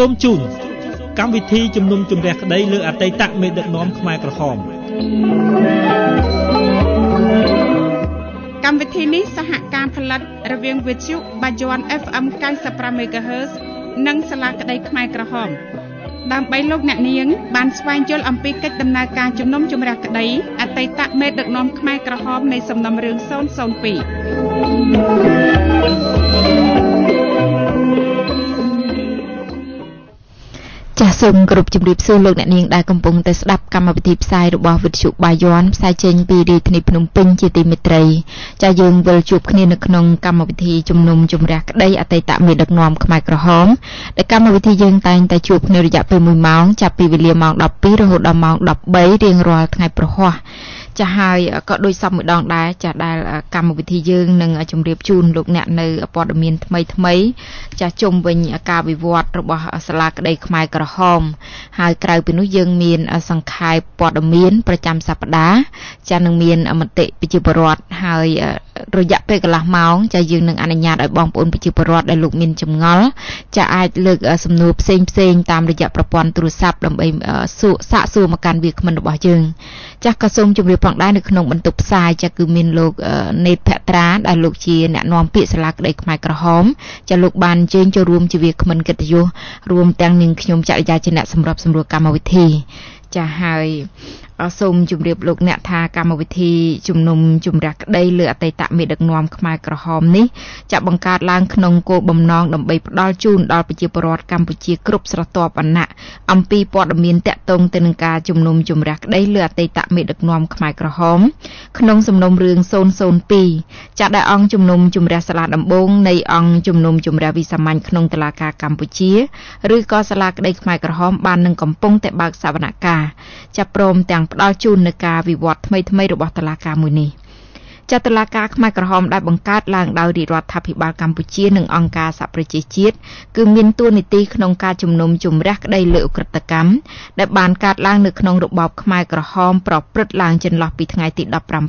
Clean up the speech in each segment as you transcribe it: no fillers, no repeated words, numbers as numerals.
សូមជូនកម្មវិធីជំនុំជម្រះក្តីលើអតីតមេដឹកនាំខ្មែរក្រហមកម្មវិធីនេះសហការផលិតរវាងវិទ្យុបាយ័ន FM 95 MHz និងសាលាក្តីខ្មែរក្រហមដើម្បីលោកអ្នកនាងបានស្វែងយល់អំពីកិច្ចដំណើរការជំនុំជម្រះក្តីអតីតមេដឹកនាំខ្មែរក្រហមនៃសំណុំរឿង002 សូមគោរពជម្រាបសួរលោកអ្នកនាងដែលកំពុងតែស្ដាប់កម្មវិធីផ្សាយរបស់វិទ្យុបាយ័នផ្សាយចេញពីរាជធានីភ្នំពេញជាទីមេត្រីចា៎យើងវិលជួបគ្នានៅក្នុងកម្មវិធីជំនុំជម្រះក្តីអតីតមេដឹកនាំខ្មែរក្រហមដែលកម្មវិធីយើងតែងតែជួបគ្នារយៈពេល1ម៉ោងចាប់ពីវេលាម៉ោង 12 រហូតដល់ម៉ោង 13 រៀងរាល់ថ្ងៃប្រហ័សចាហើយក៏ដូចសពម្ដងដែរចាដែលកម្មវិធីយើងនឹងជម្រាបជូនលោកអ្នកនៅព័ត៌មានថ្មីចាជុំវិញការវិវត្តរបស់សាលាក្តីខ្មែរក្រហមហើយក្រៅពីនោះយើងមានសង្ខេបព័ត៌មានប្រចាំសប្តាហ៍ចានឹងមានមតិប្រជាពលរដ្ឋហើយរយៈពេលកន្លះម៉ោងចាយើងនឹងអនុញ្ញាតឲ្យបងប្អូនប្រជាពលរដ្ឋដែលលោកមានចម្ងល់ចាអាចលើកសំណួរផ្សេងតាមរយៈប្រព័ន្ធទូរស័ព្ទដើម្បីសាកសួរមកកាន់វាគ្មិនរបស់យើងចាក៏សូមជម្រាបផងដែរនៅក្នុងបន្ទប់ផ្សាយចាគឺមានលោកនេតភក្ត្រាដែលលោកជាអ្នកនាំពាក្យសាលាក្តីខ្មែរក្រហមចាលោកបានអញ្ជើញចូលរួមជាវាគ្មិនកិត្តិយសរួមទាំងនាងខ្ញុំចរិយាជាអ្នកសម្របសម្រួលកម្មវិធីចាហើយសូមជម្រាបលោកអ្នកថាកម្មវិធីជំនុំជម្រះក្តីលើអតីតមេដឹកនាំខ្មែរក្រហមនេះចាបង្កើតឡើងក្នុងគោលបំណងដើម្បីផ្ដល់ជូនដល់ប្រជាពលរដ្ឋកម្ពុជាគ្រប់ស្រទាប់វណ្ណៈអំពីព័ត៌មានតាក់ទងទៅនឹងការជំនុំជម្រះក្តីលើអតីតមេដឹកនាំខ្មែរក្រហមក្នុងសំណុំរឿង002ចាដែលអង្គជំនុំជម្រះសាលាដំបងនៃអង្គជំនុំជម្រះវិសាមញ្ញក្នុងតុលាការកម្ពុជាឬក៏សាលាក្តីខ្មែរក្រហមបាននឹងកំពុងតែបើកសវនកម្មចាព្រមទាំងផ្ដល់ជូននៅការវិវត្តថ្មីរបស់តុលាការមួយនេះចាតុលាការខ្មែរក្រហមដែលបង្កើតឡើងដោយរាជរដ្ឋាភិបាលកម្ពុជានិងអង្គការសហប្រជាជាតិគឺមានតួនាទីក្នុងការជំនុំជម្រះក្តីលើឧក្រិដ្ឋកម្មដែលបានកើតឡើងនៅក្នុងរបបខ្មែរក្រហមប្រព្រឹត្តឡើងចន្លោះពីថ្ងៃទី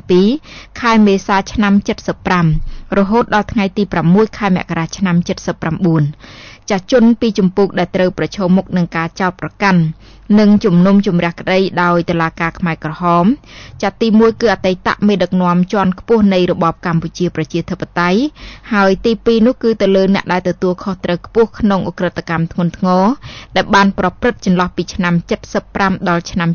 17ខែមេសាឆ្នាំ75រហូតដល់ថ្ងៃទី6ខែមករាឆ្នាំ79ចាជនពីចម្ពោះដែលត្រូវប្រឈមមុខនឹងការចោទប្រកាន់និងជំនុំជម្រះក្តីដោយតុលាការខ្មែរក្រហមចាទី1គឺអតីតមេដឹកនាំជាន់ខ្ពស់នៃរបបកម្ពុជាប្រជាធិបតេយ្យហើយទី2នោះគឺទៅលើអ្នកដែលទទួលខុសត្រូវខ្ពស់ក្នុងឧក្រិដ្ឋកម្មធ្ងន់ធ្ងរដែលបានប្រព្រឹត្តចន្លោះពីឆ្នាំ75ដល់ឆ្នាំ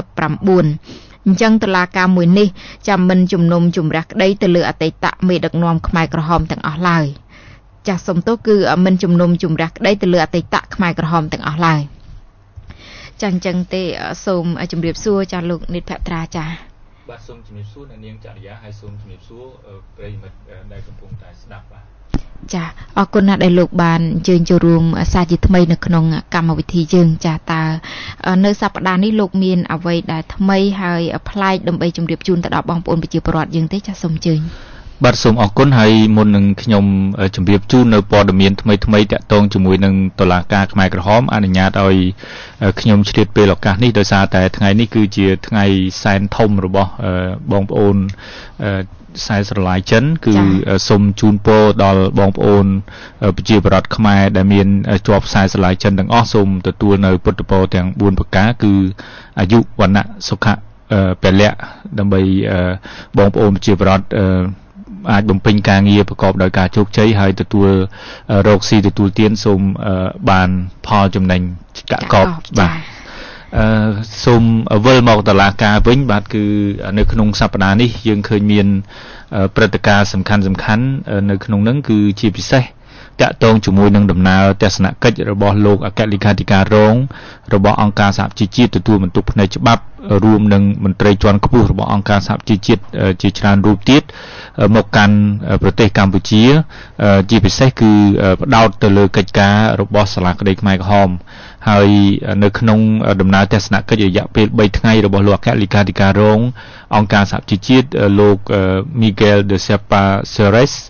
79អញ្ចឹងតុលាការមួយនេះចាំមិនជំនុំជម្រះក្តីទៅលើអតីតមេដឹកនាំខ្មែរក្រហមទាំងអស់ឡើយចាសសំទោសគឺមិនជំនុំជម្រះក្តីទៅលើអតីតខ្មែរក្រហមទាំងអស់ឡើយចាអញ្ចឹងទេសូមជម្រាបសួរចាលោកនេតភក្ត្រាចាបាទសូមជម្រាបសួរអ្នកនាងចរិយាហើយសូមជម្រាបសួរប្រិយមិត្តដែលកំពុងតែស្ដាប់បាទចាអរគុណណាស់ដែលលោកបានអញ្ជើញចូលរួមសាជាថ្មីនៅក្នុងកម្មវិធីយើងចាតើនៅសប្តាហ៍នេះលោកមានអ្វីដែលថ្មីហើយប្លែកដើម្បីជម្រាបជូនទៅដល់បងប្អូនប្រជាពលរដ្ឋយើងទេចាសូមអញ្ជើញបាទសូមអរគុណហើយមុននឹងខ្ញុំជម្រាបជូននៅព័ត៌មានថ្មីតាក់ទងជាមួយនឹងតុលាការខ្មែរក្រហមអនុញ្ញាតឲ្យខ្ញុំឆ្លៀតពេលឱកាសនេះដោយសារតែថ្ងៃនេះគឺជាថ្ងៃសែនធំរបស់បងប្អូនខ្សែស្រឡាយចិនគឺសូមជូនពរដល់បងប្អូនប្រជាពលរដ្ឋខ្មែរដែលមានជាប់ខ្សែស្រឡាយចិនទាំងអស់សូមទទួលនៅពុទ្ធពរទាំង4ប្រការគឺអាយុវណ្ណៈសុខៈពលៈដើម្បីបងប្អូនប្រជាពលរដ្ឋអាចបំពេញការងារប្រកបដោយការជោគជ័យហើយទទួលរកស៊ីទទួលទានសូមបានផលចំណេញកាក់កបបាទសូមវិលមកតុលាការវិញបាទគឺនៅក្នុងសប្តាហ៍នេះយើងឃើញមានព្រឹត្តិការណ៍សំខាន់នៅក្នុងនោះគឺជាពិសេសតាក់ទងជាមួយនឹងដំណើរទស្សនកិច្ចរបស់លោកអគ្គលេខាធិការរងរបស់អង្គការសហជីវជាតិទទួលបន្ទុកផ្នែកច្បាប់រួមនឹងមន្ត្រីជាន់ខ្ពស់របស់អង្គការសហជីវជាតិជាច្រើនរូបទៀតមកកាន់ប្រទេសកម្ពុជាជាពិសេសគឺផ្ដោតទៅលើកិច្ចការរបស់សាលាក្តីខ្មែរក្រហមហើយនៅក្នុងដំណើរទស្សនកិច្ចរយៈពេល3ថ្ងៃរបស់លោកអគ្គលេខាធិការរងអង្គការសហជីវជាតិលោក Miguel de Cepa Ceres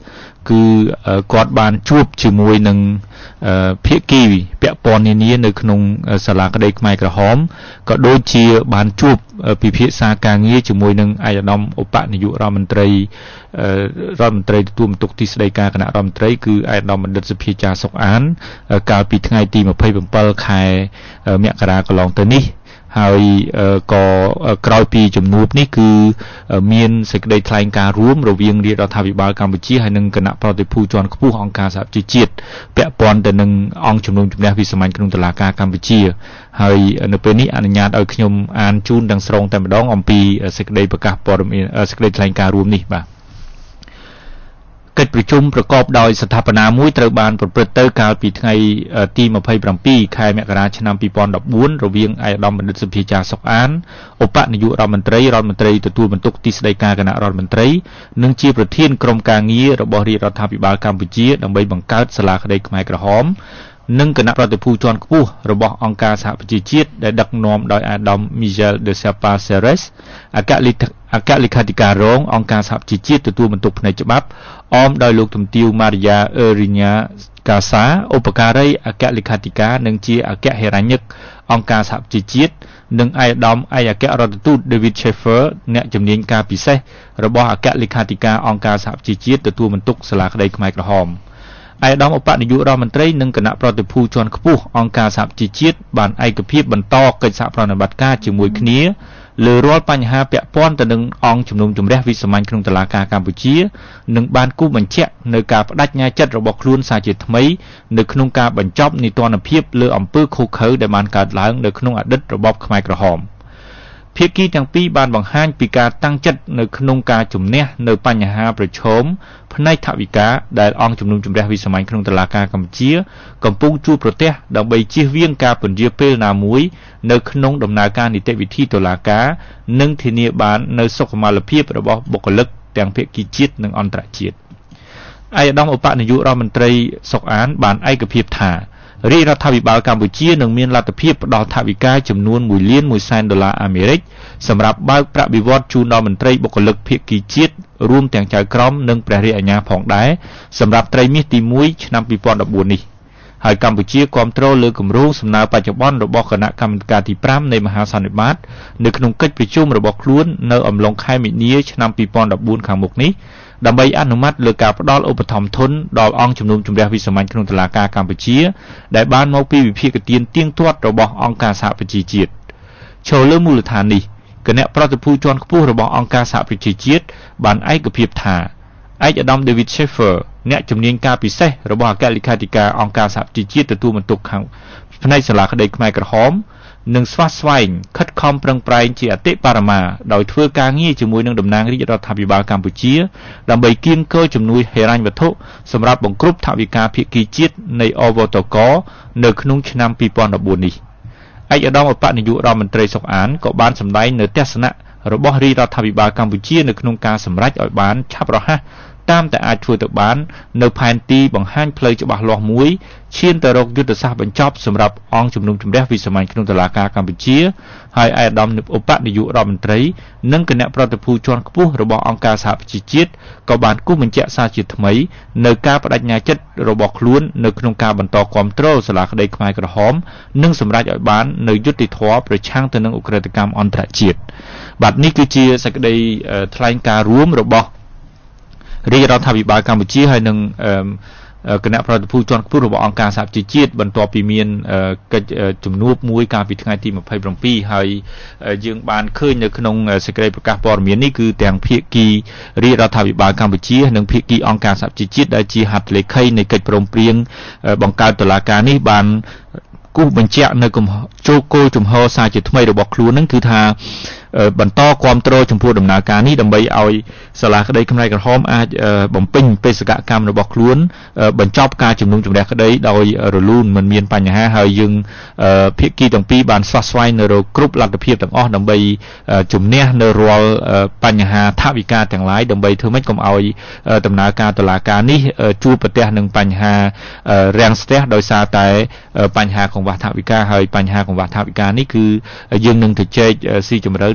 គឺគាត់បានជួបជាមួយនឹងភាគីពាក់ព័ន្ធនានានៅក្នុងសាលាក្តីខ្មែរក្រហមក៏ដូចជាបានជួបពិភាក្សាការងារជាមួយនឹងឯកឧត្តមឧបនាយករដ្ឋមន្ត្រីទទួលបន្ទុកទីស្តីការគណៈរដ្ឋមន្ត្រីគឺឯកឧត្តមបណ្ឌិតសុភាចារសុកអានកាលពីថ្ងៃទី27ខែមករាកន្លងទៅនេះហើយក៏ក្រោយពីជំនួបនេះគឺមានសេចក្តីថ្លែងការណ៍រួមរវាងរាជរដ្ឋាភិបាលកម្ពុជាហើយនិងគណៈប្រតិភូជាន់ខ្ពស់អង្គការសហប្រជាជាតិពាក់ព័ន្ធទៅនឹងអង្គជំនុំជម្រះវិសាមញ្ញក្នុងតុលាការកម្ពុជាហើយនៅពេលនេះអនុញ្ញាតឲ្យខ្ញុំអានជូនទាំងស្រុងតែម្ដងអំពីសេចក្តីប្រកាសព័ត៌មានសេចក្តីថ្លែងការណ៍រួមនេះបាទកិច្ចប្រជុំប្រកបដោយស្ថាបនាមួយត្រូវបានប្រព្រឹត្តទៅកាលពីថ្ងៃទី27ខែមករាឆ្នាំ2014រវាងឯកឧត្តមបណ្ឌិតសុភាចារសុកអានឧបនាយករដ្ឋមន្ត្រីទទួលបន្ទុកទីស្តីការគណៈរដ្ឋមន្ត្រីនិងជាប្រធានក្រុមការងាររបស់រាជរដ្ឋាភិបាលកម្ពុជាដើម្បីបង្កើតសាលាក្តីខ្មែរក្រហមនិងគណៈប្រតិភូជាន់ខ្ពស់របស់អង្គការសហប្រជាជាតិដែលដឹកនាំដោយអាដាម Miguel de Serpa Ceres អគ្គលេខាធិការរងអង្គការសហប្រជាជាតិទទួលបន្ទុកផ្នែកច្បាប់អមដោយលោកជំទាវ Maria Eurinya Casa ឧបការីអគ្គលេខាធិការនិងជាអគ្គហេរញ្ញិកអង្គការសហប្រជាជាតិនិងឯកឧត្តមឯកអគ្គរដ្ឋទូត David Schaeffer អ្នកជំនាញការពិសេសរបស់អគ្គលេខាធិការអង្គការសហប្រជាជាតិទទួលបន្ទុកសាលាក្តីខ្មែរក្រហមឯកឧត្តមឧបនាយករដ្ឋមន្ត្រីនិងគណៈប្រតិភូជាន់ខ្ពស់អង្គការសហប្រជាជាតិបានឯកភាពបន្តកិច្ចសហប្រតិបត្តិការជាមួយគ្នាលើរាល់បញ្ហាពាក់ព័ន្ធទៅនឹងអង្គជំនុំជម្រះវិសាមញ្ញក្នុងតុលាការកម្ពុជានិងបានគូបញ្ជាក់នៅការបដិញ្ញាចិត្តរបស់ខ្លួនសារជាថ្មីនៅក្នុងការបញ្ចប់នីតិរដ្ឋភាពលើអំពើឃោរឃៅដែលបានកើតឡើងនៅក្នុងអតីតរបបខ្មែរក្រហមភាគីទាំងពីរបានបង្ហាញពីការតាំងចិត្តនៅក្នុងការជំនះនៅបញ្ហាប្រឈមផ្នែកថវិកាដែលអង្គជំនុំជម្រះវិសាមញ្ញក្នុងតុលាការកម្ពុជាកំពុងជួបប្រទះដើម្បីជៀសវាងការពន្យាពេលណាមួយនៅក្នុងដំណើរការនីតិវិធីតុលាការនិងធានាបាននូវសុខុមាលភាពរបស់បុគ្គលិកទាំងភាគីជាតិនិងអន្តរជាតិឯកឧត្តមឧបនាយករដ្ឋមន្ត្រីសុកអានបានឯកភាពថារាជរដ្ឋាភិបាលកម្ពុជានឹងមានលទ្ធភាពផ្ដល់ថវិកាចំនួន$1 លានអាមេរិកសម្រាប់បើកប្រាក់បៀវត្សជូនដល់មន្ត្រីបុគ្គលិកភាគីជាតិរួមទាំងចៅក្រមនិងព្រះរាជអាជ្ញាផងដែរសម្រាប់ត្រីមាសទី1ឆ្នាំ2014នេះហើយកម្ពុជាគាំទ្រលើគម្រោងសំណើបច្ចុប្បន្នរបស់គណៈកម្មការទី5នៃមហាសន្និបាតនៅក្នុងកិច្ចប្រជុំរបស់ខ្លួននៅអំឡុងខែមីនាឆ្នាំ2014ខាងមុខនេះដើម្បីអនុម័តលើការផ្ដល់ឧបត្ថម្ភធនដល់អង្គជំនុំជម្រះវិសាមញ្ញក្នុងតុលាការកម្ពុជាដែលបានមកពីវិភាគទានទៀងទាត់របស់អង្គការសហប្រជាជាតិចូលលើមូលដ្ឋាននេះគណៈប្រតិភូជាន់ខ្ពស់របស់អង្គការសហប្រជាជាតិបានឯកភាពថាឯកឧត្តម David Schaeffer អ្នកជំនាញការពិសេសរបស់អគ្គលេខាធិការអង្គការសហប្រជាជាតិទទួលបន្ទុកខាងផ្នែកសាលាក្តីខ្មែរក្រហមនិងស្វាស្វែងខិតខំប្រឹងប្រែងជាអតិបរមាដោយធ្វើការងារជាមួយនឹងតំណាងរាជរដ្ឋាភិបាលកម្ពុជាដើម្បីគៀងគរជំនួយហិរញ្ញវត្ថុសម្រាប់បង្គ្រប់ថវិកាភាគីជាតិនៃអវតកនៅក្នុងឆ្នាំ2014នេះឯកឧត្តមឧបនាយករដ្ឋមន្ត្រីសុកអានក៏បានសម្ដែងនៅទស្សនៈរបស់រាជរដ្ឋាភិបាលកម្ពុជានៅក្នុងការសម្រេចឲ្យបានឆាប់រហ័សតាមតែអាចធ្វើទៅបាននៅផែនទីបង្ហាញផ្លូវច្បាស់លាស់មួយឈានទៅរកយុទ្ធសាស្ត្របញ្ចប់សម្រាប់អង្គជំនុំជម្រះវិសាមញ្ញក្នុងតុលាការកម្ពុជាហើយឯកឧត្តមឧបនាយករដ្ឋមន្ត្រីនិងគណៈប្រតិភូជាន់ខ្ពស់របស់អង្គការសហប្រជាជាតិក៏បានគូសបញ្ជាក់សារជាថ្មីនៅការបដិញ្ញាចិត្តរបស់ខ្លួននៅក្នុងការបន្តគាំទ្រសាលាក្តីខ្មែរក្រហមនិងសម្រេចឲ្យបាននៅយុត្តិធម៌ប្រឆាំងទៅនឹងឧក្រិដ្ឋកម្មអន្តរជាតិបាទនេះគឺជាសេចក្តីថ្លែងការណ៍រួមរបស់រាជរដ្ឋាភិបាលកម្ពុជាហើយនឹងគណៈប្រតិភូជាន់ខ្ពស់របស់អង្គការសហប្រជាជាតិបន្ទាប់ពីមានកិច្ចជំនួបមួយកាលពីថ្ងៃទី27ហើយយើងបានឃើញនៅក្នុងសេចក្តីប្រកាសព័ត៌មាននេះគឺទាំងភាគីរាជរដ្ឋាភិបាលកម្ពុជានិងភាគីអង្គការសហប្រជាជាតិដែលជាហត្ថលេខីនៃកិច្ចព្រមព្រៀងបង្កើតតុលាការនេះបានគូសបញ្ជាក់នៅគោលជំហរសារជាថ្មីរបស់ខ្លួននឹងគឺថាបន្តគាំទ្រចំពោះដំណើរការនេះដើម្បីឲ្យសាលាក្តីខ្មែរក្រហមអាចបំពេញបេសកកម្មរបស់ខ្លួនបញ្ចប់ការជំនុំជម្រះក្តីដោយរលូនមិនមានបញ្ហាហើយយើងភាគីទាំងពីរបានស្វាស្វែងនៅរកគ្រប់លទ្ធភាពទាំងអស់ដើម្បីជំនះនៅរាល់បញ្ហាថវិកាទាំងឡាយដើម្បីធ្វើម៉េចកុំឲ្យដំណើរការតុលាការនេះជួបប្រទះនឹងបញ្ហារាំងស្ទះដោយសារតែបញ្ហាកង្វះថវិកាហើយបញ្ហាកង្វះថវិកានេះគឺយើងនឹងទៅជែកស៊ីជម្រៅ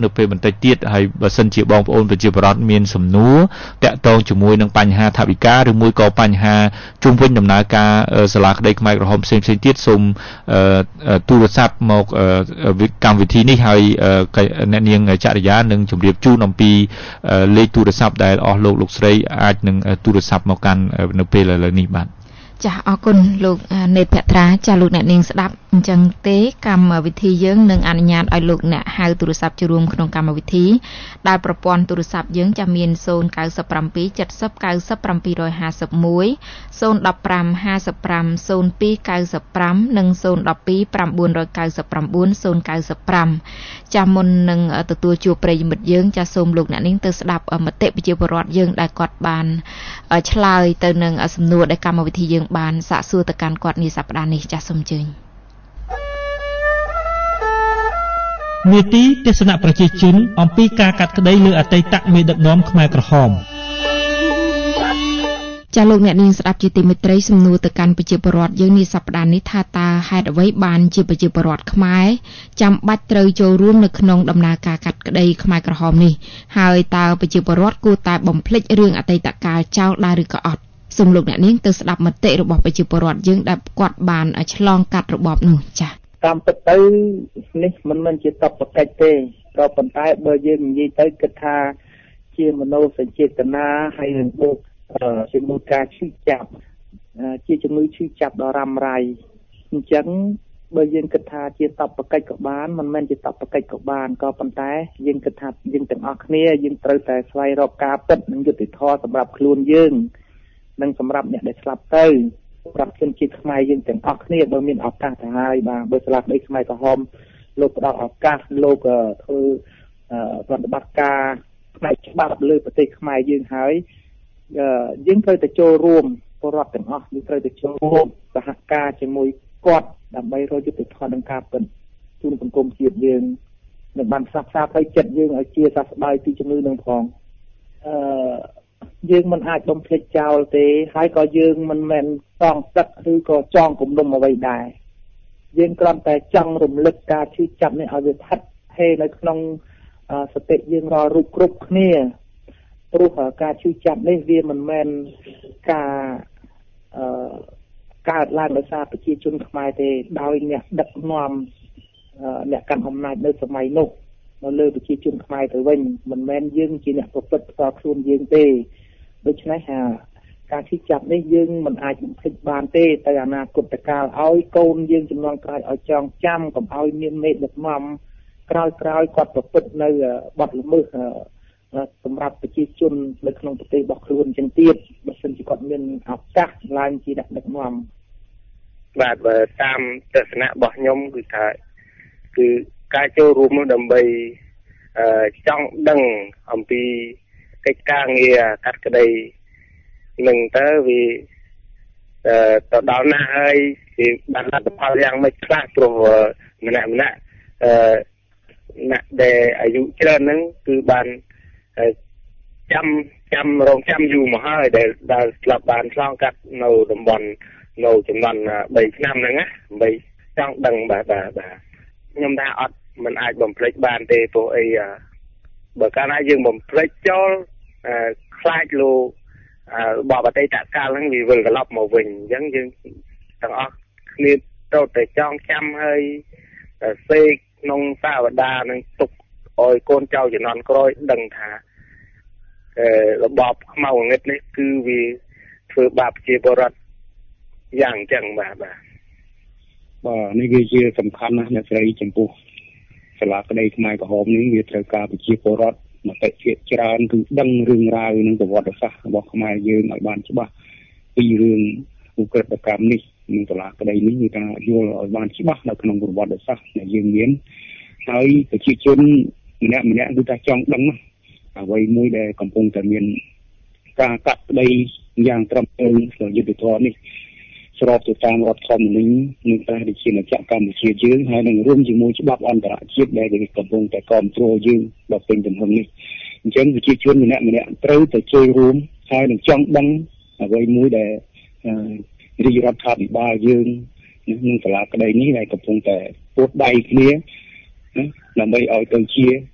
នៅពេលបន្តិចទៀតហើយបើសិនជាបងប្អូនប្រជាពលរដ្ឋមានសំណួរតាក់ទងជាមួយនឹងបញ្ហាថវិកាឬមួយក៏បញ្ហាជុំវិញដំណើរការសាលាក្តីខ្មែរក្រហមផ្សេងៗទៀតសូមទូរស័ព្ទមកកម្មវិធីនេះហើយអ្នកនាងចរិយានឹងជម្រាបជូនអំពីលេខទូរស័ព្ទដែលអស់លោកស្រីអាចនឹងទូរស័ព្ទមកកាន់នៅពេលឥឡូវនេះបាទចាអរគុណលោកនេតភត្រាចាលោកអ្នកនាងស្ដាប់អញ្ចឹងទេកម្មវិធីយើងនឹងអនុញ្ញាតឲ្យលោកអ្នកហៅទូរស័ព្ទចូលរួមក្នុងកម្មវិធីដែលប្រព័ន្ធទូរស័ព្ទយើងចាមាន097 70 90 751 015 55 0295និង012 999 095ចាមុននឹងទទួលជួបប្រិយមិត្តយើងចាសូមលោកអ្នកនាងទៅស្ដាប់មតិប្រជាពលរដ្ឋយើងដែលគាត់បានឆ្លើយទៅនឹងសំណួរដែលកម្មវិធីយើងបានសាកសួរទៅកាន់គាត់នាសប្តាហ៍នេះចាសសូមអញ្ជើញនីតិទស្សនៈប្រជាជនអំពីការកាត់ក្តីលើអតីតមេដឹកនាំខ្មែរក្រហមចាលោកអ្នកនាងស្ដាប់ជាទីមេត្រីសំណួរទៅកាន់ប្រជាពលរដ្ឋយើងនាសប្តាហ៍នេះថាតើហេតុអ្វីបានជាប្រជាពលរដ្ឋខ្មែរចាំបាច់ត្រូវចូលរួមនៅក្នុងដំណើរការកាត់ក្តីខ្មែរក្រហមនេះហើយតើប្រជាពលរដ្ឋគួរតែបំភ្លេចរឿងអតីតកាលចោលដែរឬក៏អត់សូមលោកអ្នកនាងទៅស្ដាប់មតិរបស់ប្រជាពលរដ្ឋយើងដែលគាត់បានឆ្លងកាត់របបនោះចា៎តាមពិតទៅនេះមិនមែនជាតបកិច្ចទេក៏ប៉ុន្តែបើយើងនិយាយទៅគិតថាជាមនោសញ្ចេតនាហើយនឹងបូកជាមួយការឈឺចាប់ជាជំងឺឈឺចាប់ដ៏រ៉ាំរ៉ៃអញ្ចឹងបើយើងគិតថាជាតបកិច្ចក៏បានមិនមែនជាតបកិច្ចក៏បានក៏ប៉ុន្តែយើងគិតថាយើងទាំងអស់គ្នាយើងត្រូវតែស្វែងរកការពិតនិងយុត្តិធម៌សម្រាប់ខ្លួនយើងនិងសម្រាប់អ្នកដែលស្លាប់ទៅសម្រាប់ជនជាតិខ្មែរយើងទាំងអស់គ្នាបើមានឱកាសទៅហើយបាទបើស្លាប់ដីខ្មែរក្រហមលោកផ្ដល់ឱកាសលោកធ្វើប្រតិបត្តិការផ្នែកច្បាប់លើប្រទេសខ្មែរយើងហើយយើងត្រូវតែចូលរួមពលរដ្ឋទាំងអស់យើងត្រូវតែចូលរួមសហការជាមួយគាត់ដើម្បីរកយុត្តិធម៌និងការពិតជូនសង្គមជាតិយើងនឹងបានផ្សះផ្សាផ្លូវចិត្តយើងឲ្យជាសះស្បើយពីជំងឺនឹងផងយើងមិនអាចបំភ្លេចចោលទេហើយក៏យើងមិនមែនសងសឹកឬក៏ចងគំនុំអ្វីដែរយើងគ្រាន់តែចង់រំលឹកការឈឺចាប់នេះឲ្យវាផាត់ហេនៅក្នុងសតិយើងរាល់រូបគ្រប់គ្នាព្រោះការឈឺចាប់នេះវាមិនមែនការកើតឡើងដោយសារប្រជាជនខ្មែរទេដោយអ្នកដឹកនាំអ្នកកាន់អំណាចនៅសម័យនោះនៅលើប្រជាជនខ្មែរទៅវិញមិនមែនយើងជាអ្នកប្រព្រឹត្តផ្ទាល់ខ្លួនយើងទេដូច្នេះការឈឺចាប់នេះយើងមិនអាចបំភ្លេចបានទេទៅអនាគតកាលឲ្យកូនយើងចំនួនក្រោយឲ្យចងចាំកុំឲ្យមានមេដឹកនាំក្រោយគាត់ប្រព្រឹត្តនៅបទល្មើសសម្រាប់ប្រជាជននៅក្នុងប្រទេសរបស់ខ្លួនចឹងទៀតបើមិនជាគាត់មានឱកាសឡើងជាអ្នកដឹកនាំបាទតាមទស្សនៈរបស់ខ្ញុំគឺថាគឺការចូលរួមនោះដើម្បីចង់ដឹងអំពីកិច្ចការងារកាត់ក្តីនឹងទៅវាទៅដល់ណាហើយវាបានលទ្ធផលយ៉ាងម៉េចខ្លះព្រោះម្នាក់អ្នកដែលអាយុច្រើនហ្នឹងគឺបានចាំរងចាំយូរមកហើយដែលស្លាប់បានឆ្លងកាត់នៅតំបន់នៅចំនួន3ឆ្នាំហ្នឹងណាដើម្បីចង់ដឹងបាទខ្ញុំថាអត់មិនអាចបំភ្លេចបានទេព្រោះអីបើកាលណាយើងបំភ្លេចចោលខ្លាចលោករបបអតីតកាលហ្នឹងវាវិលត្រឡប់មកវិញអញ្ចឹងយើងទាំងអស់គ្នាត្រូវតែចងចាំហើយសេកក្នុងសាវតានឹងទុកឲ្យកូនចៅជំនាន់ក្រោយដឹងថារបបខ្មៅងងឹតនេះគឺវាធ្វើបាបប្រជាពលរដ្ឋយ៉ាងអញ្ចឹងបាទនេះគឺជាសំខាន់ណាស់អ្នកស្រីចំពោះសាលាក្តីខ្មែរក្រហមនេះវាត្រូវការប្រជាពលរដ្ឋមតិជាច្រើនគឺដឹងរឿងរ៉ាវនិងប្រវត្តិសាស្ត្ររបស់ខ្មែរយើងឲ្យបានច្បាស់ពីរឿងឧក្រិដ្ឋកម្មនេះនិងសាលាក្តីនេះគឺថាយល់ឲ្យបានច្បាស់នៅក្នុងប្រវត្តិសាស្ត្រដែលយើងមានហើយប្រជាជនម្នាក់គឺថាចង់ដឹងអ្វីមួយដែលកំពុងតែមានការកាត់ក្តីយ៉ាងត្រឹមត្រូវក្នុងយុទ្ធធម៌នេះស្របទៅតាមរដ្ឋធម្មនុញ្ញនិងព្រះរាជាណាចក្រកម្ពុជាយើងហើយនឹងរួមជាមួយច្បាប់អន្តរជាតិដែលកំពុងតែគ្រប់គ្រងយើងដល់ពេញទំហឹងនេះអញ្ចឹងប្រជាជនម្នាក់ត្រូវតែចូលរួមហើយនឹងចង់ដឹងអ្វីមួយដែលរាជរដ្ឋាភិបាលយើងនឹងសាលាក្តីនេះដែលកំពុងតែពួតដៃគ្នាដើម្បីឲ្យទៅជា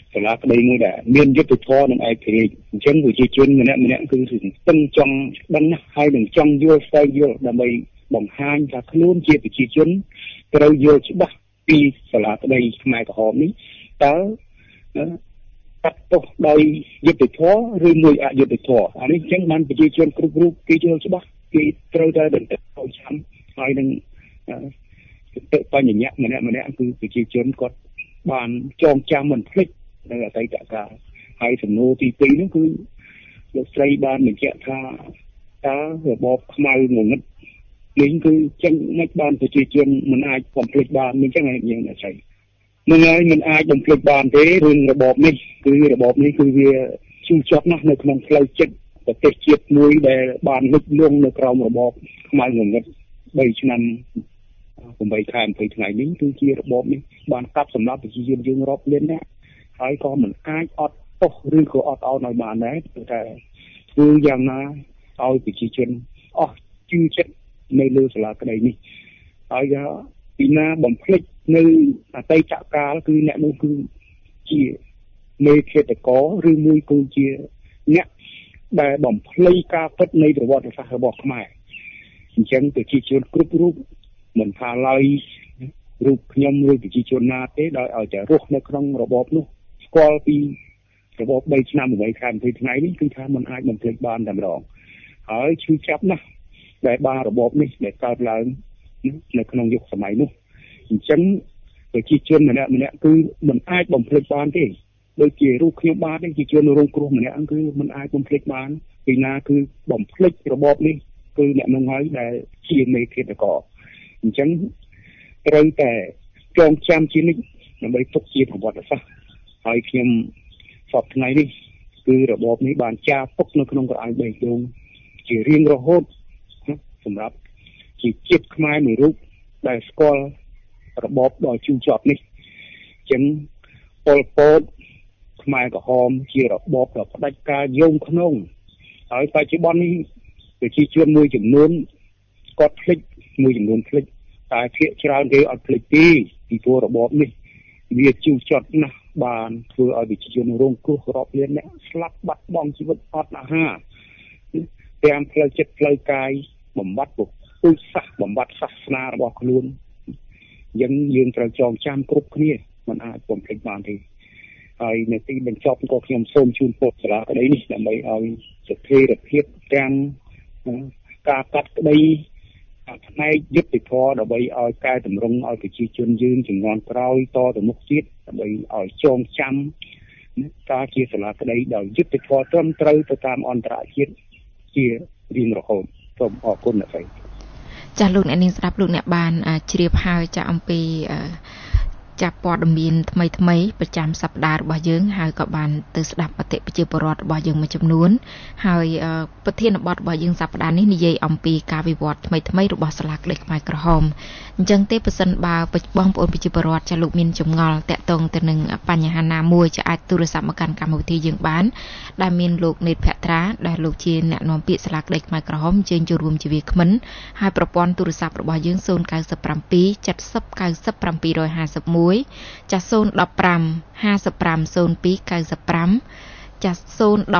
សាលាក្តីមួយដែលមានយុទ្ធធម៌និងឯករាជ្យអញ្ចឹងប្រជាជនម្នាក់គឺស្ទឹងចង់ដឹងណាស់ហើយនឹងចង់យល់ស្វែងយល់ដើម្បីបង្ហាញថាខ្លួនជាប្រជាជនត្រូវយល់ច្បាស់ពីសាលាក្តីខ្មែរក្រហមនេះតើកាត់ទោសដោយយុត្តិធម៌ឬមួយអយុត្តិធម៌អានេះអញ្ចឹងបានប្រជាជនគ្រប់រូបគេយល់ច្បាស់គេត្រូវតែបន្តចាំហើយនឹងទៅបញ្ញៈម្នាក់គឺប្រជាជនគាត់បានចងចាំមិនភ្លេចនៅអតីតកាលហើយសំណួរទី2នោះគឺលោកស្រីបានបញ្ជាក់ថាតើរបបខ្មៅងងឹតនេះគឺចឹងមិនបានប្រជាជនមិនអាចបំភ្លេចបានអញ្ចឹងហើយយើងស្រីនឹងហើយមិនអាចបំភ្លេចបានទេរឿងរបបនេះគឺរបបនេះគឺវាជូរចត់ណាស់នៅក្នុងផ្លូវចិត្តប្រទេសជាតិមួយដែលបានលុបលង់នៅក្រោមរបបខ្មៅងងឹត3ឆ្នាំ8ខែ20ថ្ងៃនេះគឺជារបបនេះបានកាប់សម្លាប់ប្រជាជនយើងរាប់លាននាក់ហើយក៏មិនអាចអត់ទោសឬក៏អត់អោនឲ្យបានដែរព្រោះតែធ្វើយ៉ាងណាឲ្យប្រជាជនអស់ជឿចិត្តនៅលើសាលាក្តីនេះហើយពីណាបំភ្លេចនៅអតីតកាលគឺអ្នកនោះគឺជាមេឃាតករឬមួយគឺជាអ្នកដែលបំភ្លៃការពិតនៃប្រវត្តិសាស្ត្ររបស់ខ្មែរអញ្ចឹងប្រជាជនគ្រប់រូបមិនថាឡើយរូបខ្ញុំឬប្រជាជនណាទេដោយឲ្យតែរស់នៅក្នុងរបបនោះស្គាល់ពីរបប3ឆ្នាំ8ខែ20ថ្ងៃនេះគឺថាมันអាចបំភ្លេចបានតែម្ដងហើយឈឺចាប់ណាស់ដែលបានរបបនេះដែលកើតឡើងនៅក្នុងយុគសម័យនោះអញ្ចឹងប្រជាជនម្នាក់គឺមិនអាចបំភ្លេចបានទេដូចជារូបខ្ញុំបាទប្រជាជនរងគ្រោះម្នាក់គឺមិនអាចបំភ្លេចបានពីណាគឺបំភ្លេចរបបនេះគឺអ្នកនោះហើយដែលជាមេឃាតករអញ្ចឹងត្រូវតែចងចាំជានិច្ចដើម្បីទុកជាប្រវត្តិសាស្ត្រហើយខ្ញុំសពថ្ងៃនេះគឺរបបនេះបានចាទុកនៅក្នុងក្រអៅបេះដូងជារៀងរហូតសម្រាប់ជាជាតិខ្មែរមួយរូបដែលស្គាល់របបដ៏ជូរចត់នេះអញ្ចឹងប៉ុលពតខ្មែរក្រហមជារបបដ៏ផ្ដាច់ការយោងក្នុងហើយបច្ចុប្បន្ននេះប្រជាជនមួយចំនួនគាត់ភ្លេចមួយចំនួនភ្លេចតែភាគច្រើនគេអត់ភ្លេចទេពីព្រោះរបបនេះវាជូរចត់ណាស់បានធ្វើឲ្យប្រជាជនរងគ្រោះរាប់លានអ្នកស្លាប់បាត់បង់ជីវិតអត់អាហារទាំងផ្លូវចិត្តផ្លូវកាយបំបត្តិពុទ្ធសាសន៍បំបត្តិសាសនារបស់ខ្លួនយើងត្រូវចងចាំគ្រប់គ្នាមិនអាចបំភ្លេចបានទេហើយនៅទីបញ្ចប់ក៏ខ្ញុំសូមជូនពរសាលាក្តីនេះដើម្បីឲ្យស្ថិរភាពទាំងការកាត់ក្តីផ្នែកយុត្តិធម៌ដើម្បីឲ្យកែតម្រង់ឲ្យប្រជាជនយើងជំនាន់ក្រោយតទៅមុខទៀតដើម្បីឲ្យចងចាំការជាសាលាក្តីដោយយុត្តិធម៌ត្រឹមត្រូវទៅតាមអន្តរជាតិជារៀងរហូតសូមអរគុណអ្នកស្រីចាស់លោកអ្នកនាងស្ដាប់លោកអ្នកបានជ្រាបហើយចាអំពីចាប់ព័ត៌មានថ្មីប្រចាំសប្តាហ៍របស់យើងហើយក៏បានទៅស្ដាប់មតិប្រជាពលរដ្ឋរបស់យើងមួយចំនួនហើយប្រធានបទរបស់យើងសប្តាហ៍នេះនិយាយអំពីការវិវត្តថ្មីរបស់សាលាក្តីខ្មែរក្រហមអញ្ចឹងទេប៉ះសិនបើបងប្អូនប្រជាពលរដ្ឋចាលោកមានចម្ងល់តាក់ទងទៅនឹងបញ្ហាណាមួយចាអាចទូរស័ព្ទមកកាន់កម្មវិធីយើងបានដែលមានលោកនេតភក្ត្រាដែលលោកជាអ្នកនាំពាក្យសាលាក្តីខ្មែរក្រហមជើញចូលរួមជាវាគ្មិនហើយប្រព័ន្ធទូរស័ព្ទរបស់យើង097 70 90 751ចា015 55 02 95ចា012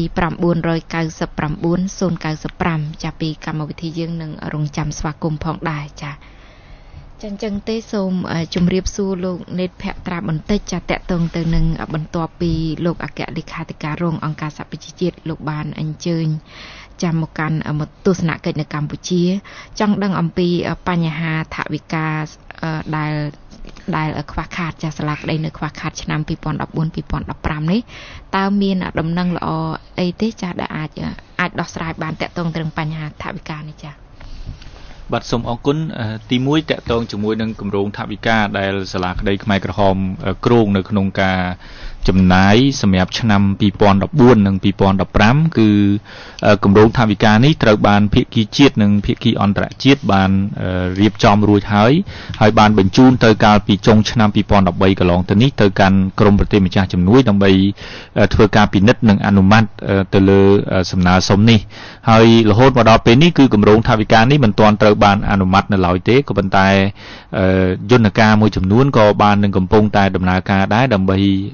999 095ចាពីកម្មវិធីយើងនឹងរងចាំស្វាគមន៍ផងដែរចាចឹងទេសូមជម្រាបសួរលោកនេតភក្ត្រាបន្តិចចាតកតងទៅនឹងបន្ទាប់ពីលោកអគ្គលេខាធិការរងអង្គការសហប្រជាជាតិលោកបានអញ្ជើញចាំមកកាន់ទស្សនកិច្ចនៅកម្ពុជាចង់ដឹងអំពីបញ្ហាថវិកាដែលខ្វះខាតចាសាលាក្តីនៅខ្វះខាតឆ្នាំ2014-2015នេះតើមានដំណឹងល្អអីទេចាដែលអាចដោះស្រាយបានតកតងទៅនឹងបញ្ហាថវិកានេះចាបាទសូមអរគុណទី1តកតងជាមួយនឹងគម្រោងថវិកាដែលសាលាក្តីខ្មែរក្រហមគ្រោងនៅក្នុងការចំណាយសម្រាប់ឆ្នាំ2014និង2015គឺគម្រោងថវិកានេះត្រូវបានភាគីជាតិនិងភាគីអន្តរជាតិបានរៀបចំរួចហើយបានបញ្ជូនទៅកាលពីចុងឆ្នាំ2013កន្លងទៅនេះទៅកាន់ក្រមប្រទេសម្ចាស់ជំនួយដើម្បីធ្វើការពិនិត្យនិងអនុម័តទៅលើសំណើសុំនេះហើយរហូតមកដល់ពេលនេះគឺគម្រោងថវិកានេះមិនទាន់ត្រូវបានអនុម័តនៅឡើយទេក៏ប៉ុន្តែយន្តការមួយចំនួនក៏បាននឹងកំពុងតែដំណើរការដែរដើម្បីប្រ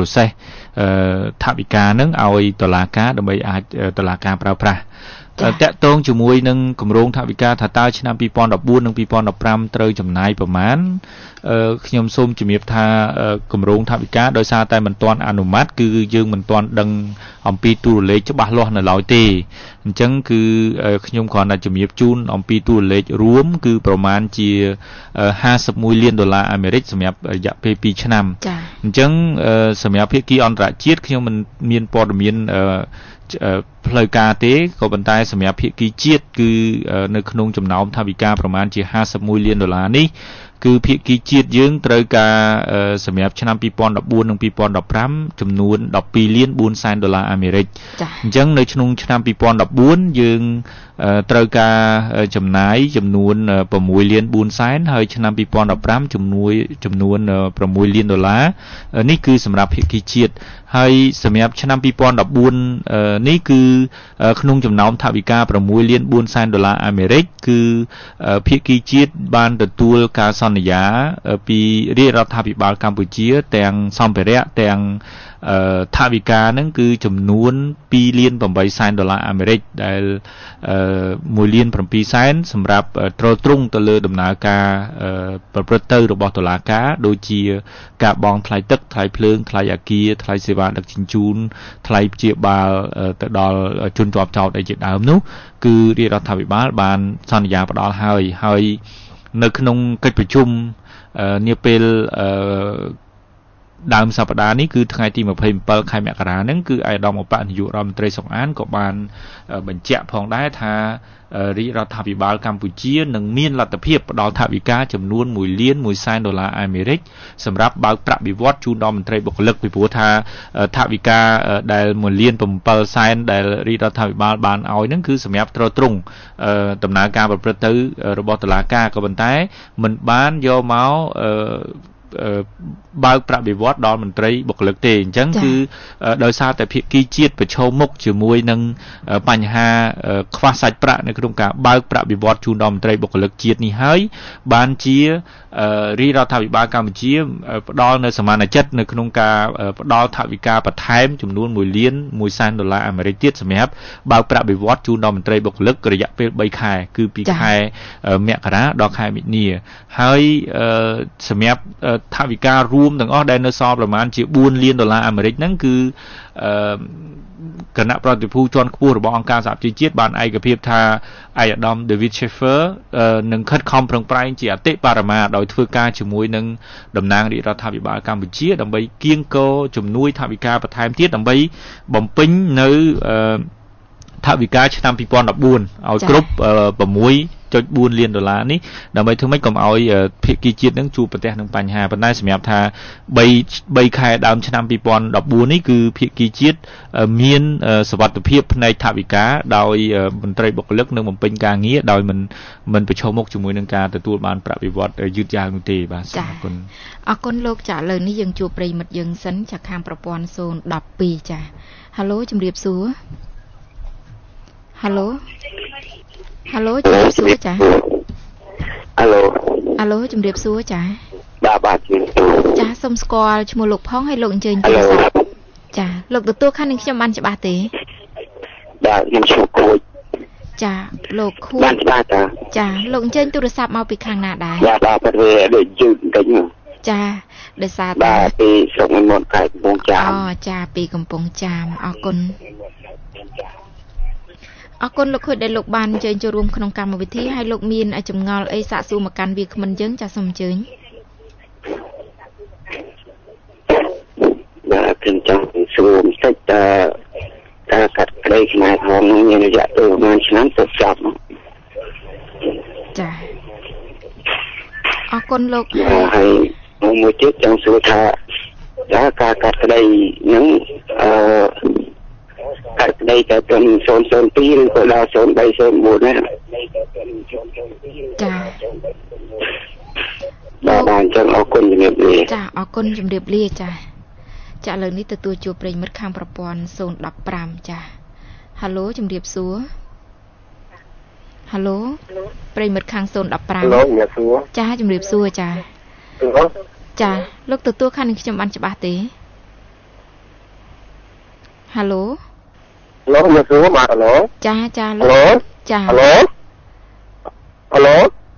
process ថវិកានឹងឲ្យតុលាការដើម្បីអាចតុលាការប្រើប្រាស់តាក់ទងជាមួយនឹងគម្រោងថវិកាថាតើឆ្នាំ2014និង2015ត្រូវចំណាយប្រមាណខ្ញុំសូមជំរាបថាគម្រោងថវិកាដោយសារតែមិនទាន់អនុម័តគឺយើងមិនទាន់ដឹងអំពីតួលេខច្បាស់លាស់នៅឡើយទេអញ្ចឹងគឺខ្ញុំគ្រាន់តែជំរាបជូនអំពីតួលេខរួមគឺប្រមាណជា$51 លានអាមេរិកសម្រាប់រយៈពេល2ឆ្នាំអញ្ចឹងសម្រាប់ភាគីអន្តរជាតិខ្ញុំមិនមានព័ត៌មានផ្លូវការទេក៏ប៉ុន្តែសម្រាប់ភាគីជាតិគឺនៅក្នុងចំណោមថវិកាប្រមាណជា$51 លាននេះគឺភាគីជាតិយើងត្រូវការសម្រាប់ឆ្នាំ2014និង2015ចំនួន$12.4 លានអាមេរិកអញ្ចឹងនៅក្នុងឆ្នាំ2014យើងត្រូវការចំណាយចំនួន$6.4 លានហើយឆ្នាំ2015ចំនួន$6 លាននេះគឺសម្រាប់ភាគីជាតិហើយសម្រាប់ឆ្នាំ2014នេះគឺក្នុងចំណោមថវិកា$6.4 លានអាមេរិកគឺភាគីជាតិបានទទួលការសន្យាពីរាជរដ្ឋាភិបាលកម្ពុជាទាំងសម្ភារៈទាំងថវិកាហ្នឹងគឺចំនួន$2.8 លានអាមេរិកដែល$1.7 លានសម្រាប់ទ្រទ្រង់ទៅលើដំណើរការប្រព្រឹត្តទៅរបស់តុលាការដូចជាការបង់ថ្លៃទឹកថ្លៃភ្លើងថ្លៃអាគារថ្លៃសេវាដឹកជញ្ជូនថ្លៃព្យាបាលទៅដល់ជនជាប់ចោទអីជាដើមនោះគឺរាជរដ្ឋាភិបាលបានសន្យាផ្ដល់ហើយនៅក្នុងកិច្ចប្រជុំនាពេលដើមសប្តាហ៍នេះគឺថ្ងៃទី27ខែមករាហ្នឹងគឺឯកឧត្តមឧបនាយករដ្ឋមន្ត្រីសុកអានក៏បានបញ្ជាក់ផងដែរថារាជរដ្ឋាភិបាលកម្ពុជានឹងមានលទ្ធភាពផ្ដល់ថវិកាចំនួន$1.1 លានអាមេរិកសម្រាប់បើកប្រាក់បៀវត្សរ៍ជូនដល់មន្ត្រីបុគ្គលិកពីព្រោះថាថវិកាដែល$1.7 លានដែលរាជរដ្ឋាភិបាលបានឲ្យហ្នឹងគឺសម្រាប់ទ្រទ្រង់ដំណើរការប្រព្រឹត្តទៅរបស់តុលាការក៏ប៉ុន្តែមិនបានយកមកបើកប្រាក់បៀវត្សរ៍ដល់មន្ត្រីបុគ្គលិកទេអញ្ចឹងគឺដោយសារតែភាគីជាតិប្រឈមមុខជាមួយនឹងបញ្ហាខ្វះសាច់ប្រាក់នៅក្នុងការបើកប្រាក់បៀវត្សរ៍ជូនដល់មន្ត្រីបុគ្គលិកជាតិនេះហើយបានជារាជរដ្ឋាភិបាលកម្ពុជាផ្ដល់នៅសមានចិត្តនៅក្នុងការផ្ដល់ថវិកាបន្ថែមចំនួន$1.1 លានអាមេរិកទៀតសម្រាប់បើកប្រាក់បៀវត្សរ៍ជូនដល់មន្ត្រីបុគ្គលិករយៈពេល3ខែគឺពីខែមករាដល់ខែមិនិនាហើយសម្រាប់ថវិការួមទាំងអស់ដែលនៅសល់ប្រមាណជា$4 លានអាមេរិកហ្នឹងគឺគណៈប្រតិភូជាន់ខ្ពស់របស់អង្គការសហប្រជាជាតិបានឯកភាពថាឯកឧត្តម David Schaeffer នឹងខិតខំប្រឹងប្រែងជាអតិបរមាដោយធ្វើការជាមួយនឹងតំណាងរាជរដ្ឋាភិបាលកម្ពុជាដើម្បីគៀងគរជំនួយថវិកាបន្ថែមទៀតដើម្បីបំពេញនៅថវិកាឆ្នាំ2014ឲ្យគ្រប់$6.4 លាននេះដើម្បីធ្វើម៉េចកុំឲ្យភាគីជាតិនឹងជួបប្រទះនឹងបញ្ហាប៉ុន្តែសម្រាប់ថា3ខែដើមឆ្នាំ2014នេះគឺភាគីជាតិមានសុវត្ថិភាពផ្នែកថវិកាដោយមន្ត្រីបុគ្គលិកនឹងបំពេញការងារដោយមិនប្រឈមមុខជាមួយនឹងការទទួលបានប្រាក់បៀវត្សរ៍យឺតយ៉ាវនោះទេបាទសូមអរគុណអរគុណលោកចាឥឡូវនេះយើងជួបប្រិយមិត្តយើងសិនចាខាងប្រព័ន្ធ012ចាហៅឡូជំរាបសួរហៅឡូជំរាបសួរចាហៅឡូជំរាបសួរចាបាទជំរាបសួរចាសូមស្គាល់ឈ្មោះលោកផងហើយលោកអញ្ជើញទូរស័ព្ទចាលោកទទួលខាងនឹងខ្ញុំបានច្បាស់ទេបាទខ្ញុំឈ្មោះខូចចាលោកខូចបានច្បាស់ចាលោកអញ្ជើញទូរស័ព្ទមកពីខាងណាដែរបាទព្រោះដូចយឺតបន្តិចចាដោយសារតែបាទពីស្រុកមុនខេត្តកំពង់ចាមចាពីកំពង់ចាមអរគុណអរគុណលោកខូចដែលលោកបានអញ្ជើញចូលរួមក្នុងកម្មវិធីហើយលោកមានចម្ងល់អីសាកសួរមកកាន់វាគ្មិនយើងចាសូមអញ្ជើញបាទខ្ញុំចង់សួរបន្តិចតើការកាត់ក្តីខ្មែរក្រហមនឹងមានរយៈពេលប្រហែលឆ្នាំទៅចប់ចាអរគុណលោកហើយមួយទៀតចង់សួរថាតើការកាត់ក្តីនឹងកាត់ក្តីតែត្រឹម002ឬក៏ដល់0304ណាចាបាទអញ្ចឹងអរគុណជំរាបលាចាអរគុណជំរាបលាចាឥឡូវនេះទទួលជួបប្រិយមិត្តខាងប្រព័ន្ធ015ចាហៅឡូជំរាបសួរហៅឡូប្រិយមិត្តខាង015ហៅឡូជំរាបសួរចាជំរាបសួរចាចាលោកទទួលខាងនឹងខ្ញុំបានច្បាស់ទេ Hello មកសួរបាទ Hello ចាចា Hello ចា Hello Hello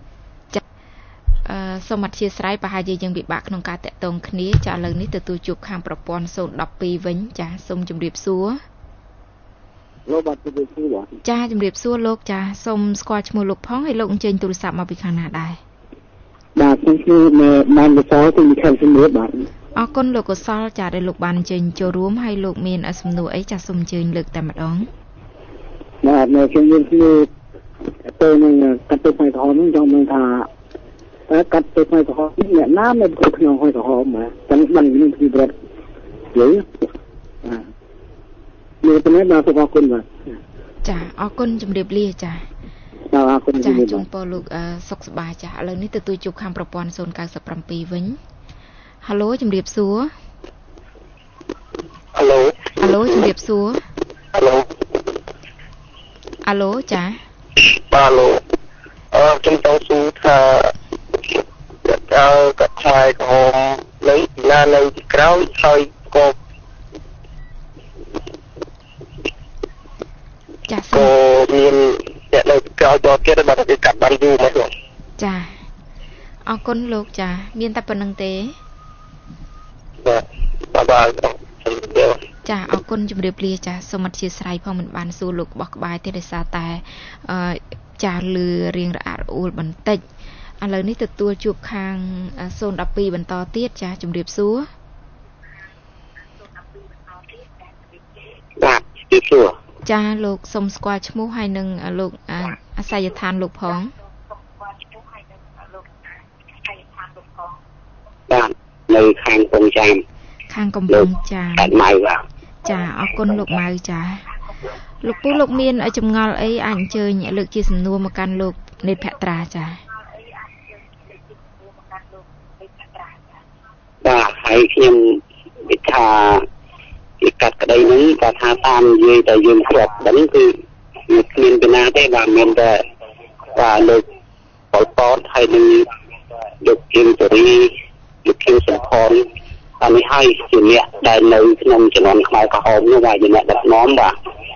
សូមអធិស្ឋានប្រហែលជាយើងពិបាកក្នុងការតាក់ទងគ្នាចាឥឡូវនេះទទួលជួបខាងប្រព័ន្ធ012វិញចាសូមជម្រាបសួរលោកបាទជម្រាបសួរបាទចាជម្រាបសួរលោកចាសូមស្គាល់ឈ្មោះលោកផងហើយលោកអញ្ជើញទូរស័ព្ទមកពីខាងណាដែរបាទខ្ញុំឈ្មោះម៉ានកសលពីខេត្តសៀមរាបបាទអរគុណលោកកុសលចាដែលលោកបានអញ្ជើញចូលរួមហើយលោកមានសំណួរអីចាសូមអញ្ជើញលើកតែម្ដងបាទខ្ញុំមានសំណួរទៅនឹងកាត់ទៅផ្នែកក្រហមនេះចង់ដឹងថាកាត់ទៅផ្នែកក្រហមអ្នកណានៅក្នុងផ្នែកក្រហមបាទទាំងបាននឹងពីប្រវត្តិយល់បាទមានតែបាទសូមអរគុណបាទចាអរគុណជម្រាបលាចាអរគុណចាជូនពរលោកសុខសប្បាយចាឥឡូវនេះទទួលជួបខាងប្រព័ន្ធ097វិញHello ជំរាបសួរ Hello ជំរាបសួរ Hello ចាបាទលោកខ្ញុំចង់សួរថាកាត់ផ្នែកក្រហមនៅណានៅក្រោយហើយក៏មានអ្នកនៅក្រោយដល់ទៀតបាទគេកាត់បានយូរមកលោកចាអរគុណលោកចាមានតែប៉ុណ្្នឹងទេបាទចាអរគុណជម្រាបលាចាសូមអធិស្ឋានផងមិនបានសួរលោកបោះក្បាយទេដោយសារតែចាលឺរៀងរអាក់រអួលបន្តិចឥឡូវនេះទទួលជួបខាង012បន្តទៀតចាជម្រាបសួរបាទជម្រាបសួរចាលោកសូមស្គាល់ឈ្មោះហើយនឹងលោកអាស័យដ្ឋានលោកផងបាទនៅខាងកំពង់ចាមខាងកំពង់ចាមម៉ៅបាទចាអរគុណលោកម៉ៅចាលោកពូលោកមានចម្ងល់អីអាចអញ្ជើញលើកជាសំណួរមកកាន់លោកនេតភត្រាចាបាទហើយខ្ញុំនិយាយថាពីកាត់ក្តីហ្នឹងគាត់ថាតាមនិយាយតែយើងស្រាប់ដឹងគឺគ្មានពីណាទេបាទមានតែបាទលោកប៉ុលពតហើយនឹងលោកជាងសេរីលោកខៀវសំផនអានេះហើយជាអ្នកដែលនៅក្នុងជំនាន់ខ្មែរក្រហមនោះបាទជាអ្នកដឹកនាំបាទ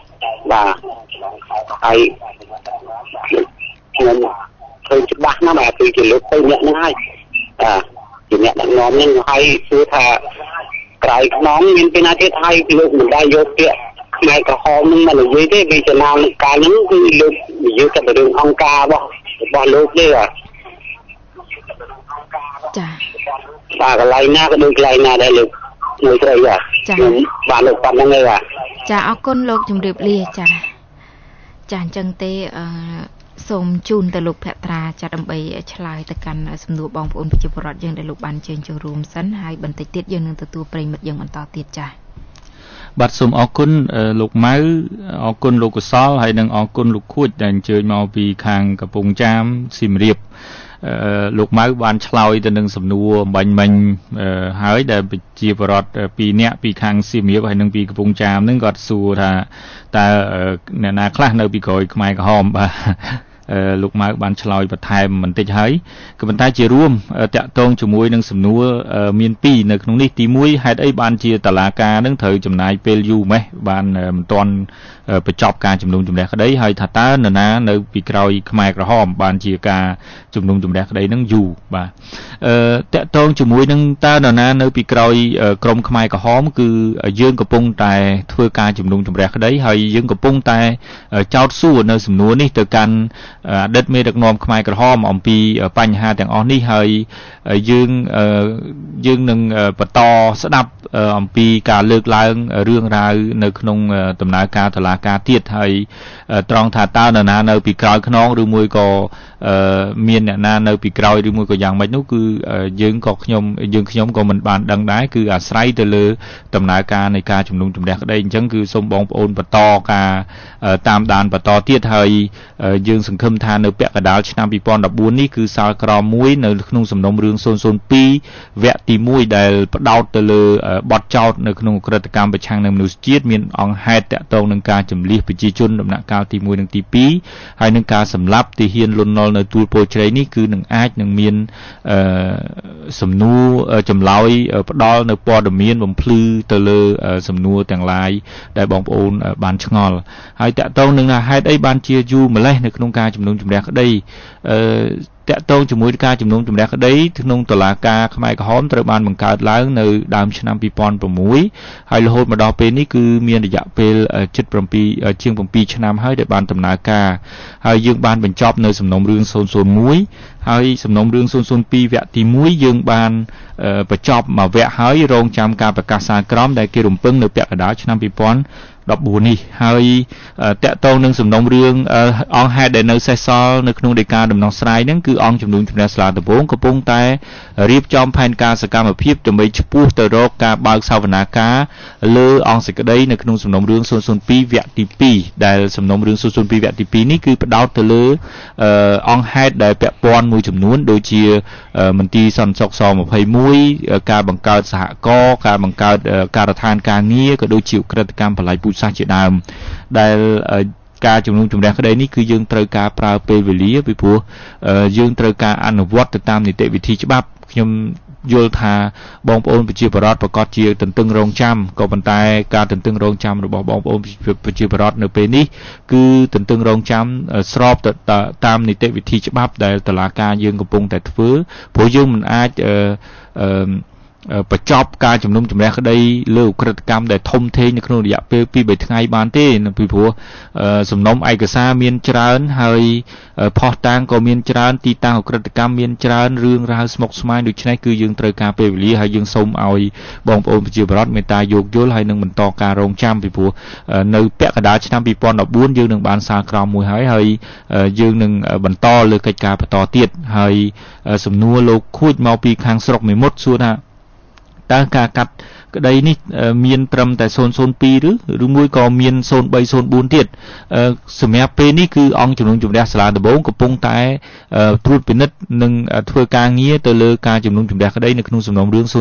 ហើយខ្ញុំឃើញច្បាស់ណាស់បាទគឺជាលោកទៅអ្នកហ្នឹងហើយជាអ្នកដឹកនាំហ្នឹងហើយសួរថាក្រោយខ្នងមានពីណាទៀតហើយលោកមិនដែលយកពាក្យខ្មែរក្រហមហ្នឹងមកនិយាយទេvìចំណាំកាលហ្នឹងគឺលោកនិយាយតែរឿងអង្គការរបស់លោកទេចាបាទកន្លែងណាក៏ដូចកន្លែងណាដែរលោកមើលស្រីចាបាទលោកប៉ុណ្្នឹងឯងចាអរគុណលោកជំរាបលាចាអញ្ចឹងទេសូមជូនទៅលោកភត្រាចាដើម្បីឆ្លើយទៅកាន់សំណួរបងប្អូនប្រជាពលរដ្ឋយើងដែលលោកបានជើញចូលរួមសិនហើយបន្តិចទៀតយើងនឹងទទួលប្រិមិត្តយើងបន្តទៀតចាបាទសូមអរគុណលោកម៉ៅអរគុណលោកកុសលហើយនិងអរគុណលោកខួចដែលអញ្ជើញមកពីខាងកំពង់ចាមសៀមរាបលោកម៉ៅបានឆ្លើយទៅនឹងសំណួរបាញ់មិញហើយដែលប្រជាពលរដ្ឋ2នាក់ពីខាងសៀមរាបហើយនិងពីកំពង់ចាមនឹងគាត់សួរថាតើអ្នកណាខ្លះនៅពីក្រោយខ្មែរក្រហមបាទលោកម៉ៅបានឆ្លើយបន្ថែមបន្តិចហើយក៏ប៉ុន្តែជារួមតាក់ទងជាមួយនឹងសំណួរមាន2នៅក្នុងនេះទី1ហេតុអីបានជាតឡាការនឹងត្រូវចំណាយពេលយូរម៉េះបានមិនទាន់បញ្ចប់ការជំនុំជម្រះក្តីហើយថាតើនរណានៅពីក្រោយខ្មែរក្រហមបានជាការជំនុំជម្រះក្តីនឹងយូរបាទតាក់ទងជាមួយនឹងតើនរណានៅពីក្រោយក្រមខ្មែរក្រហមគឺយើងកំពុងតែធ្វើការជំនុំជម្រះក្តីហើយយើងកំពុងតែចោទសួរនៅសំណួរនេះទៅកាន់អតីតមេដឹកនាំខ្មែរក្រហមអំពីបញ្ហាទាំងអស់នេះហើយយើងនឹងបន្តស្ដាប់អំពីការលើកឡើងរឿងរ៉ាវនៅក្នុងដំណើរការតុលាការទៀតហើយត្រង់ថាតើនរណានៅពីក្រោយខ្នងឬមួយក៏មានអ្នកណានៅពីក្រោយឬមួយក៏យ៉ាងម៉េចនោះគឺយើងខ្ញុំក៏មិនបានដឹងដែរគឺអាស្រ័យទៅលើដំណើរការនៃការជំនុំជម្រះក្តីអញ្ចឹងគឺសូមបងប្អូនបន្តការតាមដានបន្តទៀតហើយយើងសង្ឃឹមមថានៅពាក់កណ្ដាលឆ្នាំ2014នេះគឺសាលក្រមមួយនៅក្នុងសំណុំរឿង002វគ្គទី1ដែលផ្ដោតទៅលើបទចោទនៅក្នុងក្រិតកម្មប្រឆាំងនឹងមនុស្សជាតិមានអង្គហេតុតាក់ទងនឹងការចម្លៀសប្រជាជនដំណាក់កាលទី1និងទី2ហើយនឹងការសម្លាប់ទាហានលន់នល់នៅទួលពលជ្រៃនេះគឺនឹងអាចនឹងមានសំណួរចម្លើយផ្ដល់នៅព័ត៌មានបំភ្លឺទៅលើសំណួរទាំងឡាយដែលបងប្អូនបានឆ្ងល់ហើយតាក់ទងនឹងហេតុអីបានជាយូរម្លេះនៅក្នុងការជំនុំជម្រះក្តីតាក់ទងជាមួយការជំនុំជម្រះក្តីក្នុងតុលាការខ្មែរក្រហមត្រូវបានបង្កើតឡើងនៅដើមឆ្នាំ2006ហើយរហូតមកដល់ពេលនេះគឺមានរយៈពេលជាង7ឆ្នាំហើយដែលបានដំណើរការហើយយើងបានបញ្ចប់នៅសំណុំរឿង001ហើយសំណុំរឿង002វគ្គទី1យើងបានបញ្ចប់មួយវគ្គហើយរងចាំការប្រកាសសាលក្រមដែលគេរំពឹងនៅពាក់កណ្ដាលឆ្នាំ2014នេះហើយតាក់ទងនឹងសំណុំរឿងអង្គហេតុដែលនៅសេសសល់នៅក្នុងដីកាដំណោះស្រាយហ្នឹងគឺអង្គជំនុំជម្រះសាលាដំបងកំពុងតែរៀបចំផែនការសកម្មភាពដើម្បីឆ្ពោះទៅរកការបើកសវនាការលើអង្គសេចក្តីនៅក្នុងសំណុំរឿង002វគ្គទី2ដែលសំណុំរឿង002វគ្គទី2នេះគឺផ្ដោតទៅលើអង្គហេតុដែលពាក់ព័ន្ធមួយចំនួនដូចជាមន្ទីរសន្តិសុខស21ការបង្កើតសហករណ៍ការបង្កើតការដ្ឋានការងារក៏ដូចជាក្រិតកម្មបល្ល័យពូជសាសន៍ជាដើមដែលការជំនុំជម្រះក្តីនេះគឺយើងត្រូវការប្រើពេលវេលាពីព្រោះយើងត្រូវការអនុវត្តទៅតាមនីតិវិធីច្បាប់ខ្ញុំយល់ថាបងប្អូនប្រជាពលរដ្ឋប្រកាសជាទន្ទឹងរង់ចាំក៏ប៉ុន្តែការទន្ទឹងរង់ចាំរបស់បងប្អូនប្រជាពលរដ្ឋនៅពេលនេះគឺទន្ទឹងរង់ចាំស្របទៅតាមនីតិវិធីច្បាប់ដែលតុលាការយើងកំពុងតែធ្វើព្រោះយើងមិនអាចបញ្ចប់ការជំនុំជម្រះក្តីលើក្រិតកម្មដែលធំធេងនៅក្នុងរយៈពេល 2-3 ថ្ងៃបានទេពីព្រោះសំណុំឯកសារមានច្រើនហើយផុសតាងក៏មានច្រើនទីតាំងក្រិតកម្មមានច្រើនរឿងរ៉ាវស្មុគស្មាញដូច្នេះគឺយើងត្រូវការពេលវេលាហើយយើងសូមឲ្យបងប្អូនប្រជាពលរដ្ឋមេត្តាយោគយល់ហើយនឹងបន្តការរងចាំពីព្រោះនៅពាក់កណ្ដាលឆ្នាំ2014យើងនឹងបានសាលក្រមមួយហើយយើងនឹងបន្តលើកិច្ចការបន្តទៀតហើយសំណួរលោកខួចមកពីខាងស្រុកមេមត់សួរថាតើការកាត់ក្តីនេះមានត្រឹមតែ002ឬមួយក៏មាន0304ទៀតសម្រាប់ពេលនេះគឺអង្គជំនុំជម្រះសាលាដំបងកំពុងតែត្រួតពិនិត្យនិងធ្វើការងារទៅលើការជំនុំជម្រះក្តីនៅក្នុងសំណុំរឿង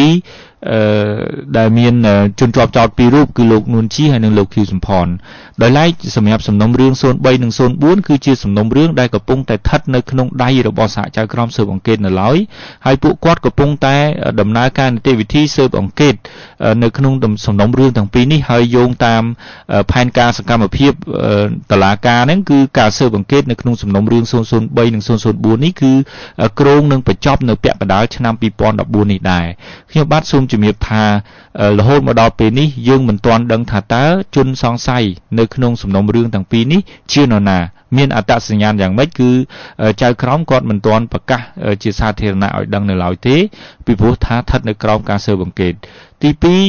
002ដែលមានជនជាប់ចោទ2រូបគឺលោកនួនជីហើយនិងលោកខៀវសំផនដោយឡែកសម្រាប់សំណុំរឿង03និង04គឺជាសំណុំរឿងដែលកំពុងតែស្ថិតនៅក្នុងដៃរបស់សហចៅក្រមស៊ើបអង្កេតនៅឡើយហើយពួកគាត់កំពុងតែដំណើរការនីតិវិធីស៊ើបអង្កេតនៅក្នុងសំណុំរឿងទាំងពីរនេះហើយយោងតាមផែនការសកម្មភាពតុលាការហ្នឹងគឺការស៊ើបអង្កេតនៅក្នុងសំណុំរឿង003និង004នេះគឺគ្រោងនឹងបញ្ចប់នៅពាក់កណ្ដាលឆ្នាំ2014នេះដែរខ្ញុំបាទសូមជំរាបថារហូតមកដល់ពេលនេះយើងមិនទាន់ដឹងថាតើជនសង្ស័យនៅក្នុងសំណុំរឿងទាំងពីរនេះជានរណាមានអត្តសញ្ញាណយ៉ាងម៉េចគឺចៅក្រមគាត់មិនទាន់ប្រកាសជាសាធារណៈឲ្យដឹងនៅឡើយទេពីព្រោះថាស្ថិតនៅក្រោមការស៊ើបអង្កេតទី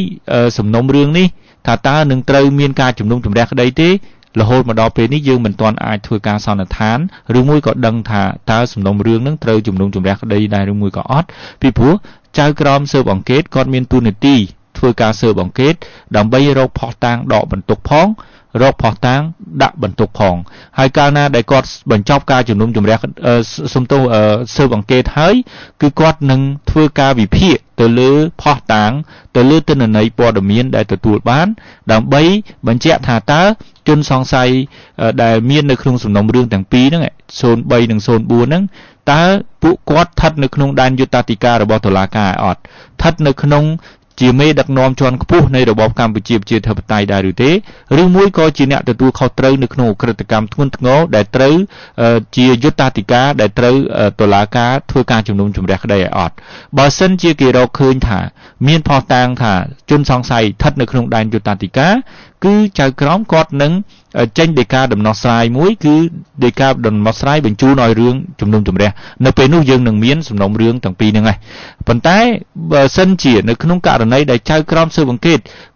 2សំណុំរឿងនេះថាតើនឹងត្រូវមានការជំនុំជម្រះក្តីទេរហូតមកដល់ពេលនេះយើងមិនទាន់អាចធ្វើការសន្និដ្ឋានឬមួយក៏ដឹងថាតើសំណុំរឿងនឹងត្រូវជំនុំជម្រះក្តីដែរឬមួយក៏អត់ពីព្រោះចៅក្រមស៊ើបអង្កេតគាត់មានតួនាទីធ្វើការស៊ើបអង្កេតដើម្បីរកភស្តុតាងដកបន្ទុកផងរកភស្តុតាងដាក់បន្ទុកផងហើយកាលណាដែលគាត់បញ្ចប់ការជំនុំជម្រះស៊ើបអង្កេតហើយគឺគាត់នឹងធ្វើការវិភាគទៅលើភស្តុតាងទៅលើទិន្នន័យព័ត៌មានដែលទទួលបានដើម្បីបញ្ជាក់ថាតើជនសង្ស័យដែលមាននៅក្នុងសំណុំរឿងទាំងពីរហ្នឹង03និង04ហ្នឹងតើពួកគាត់ស្ថិតនៅក្នុងដែនយុត្តាធិការរបស់តុលាការអត់ស្ថិតនៅក្នុងជាមេដឹកនាំជាន់ខ្ពស់នៃរបបកម្ពុជាប្រជាធិបតេយ្យដែរឬទេឬមួយក៏ជាអ្នកទទួលខុសត្រូវនៅក្នុងអក្រិតកម្មធ្ងន់ធ្ងរដែលត្រូវជាយុត្តាធិការដែលត្រូវតុលាការធ្វើការជំនុំជម្រះក្តីឲ្យអត់បើសិនជាគេរកឃើញថាមានភស្តុតាងថាជនសង្ស័យស្ថិតនៅក្នុងដែនយុត្តាធិការគឺចៅក្រមគាត់នឹងចេញដីកាដំណោះស្រាយមួយគឺដីកាដំណោះស្រាយបញ្ជូនឲ្យរឿងជំនុំជម្រះនៅពេលនោះយើងនឹងមានសំណុំរឿងទាំងពីរហ្នឹងហើយប៉ុន្តែបើសិនជានៅក្នុងករណីដែលចៅក្រមស៊ើបអង្កេត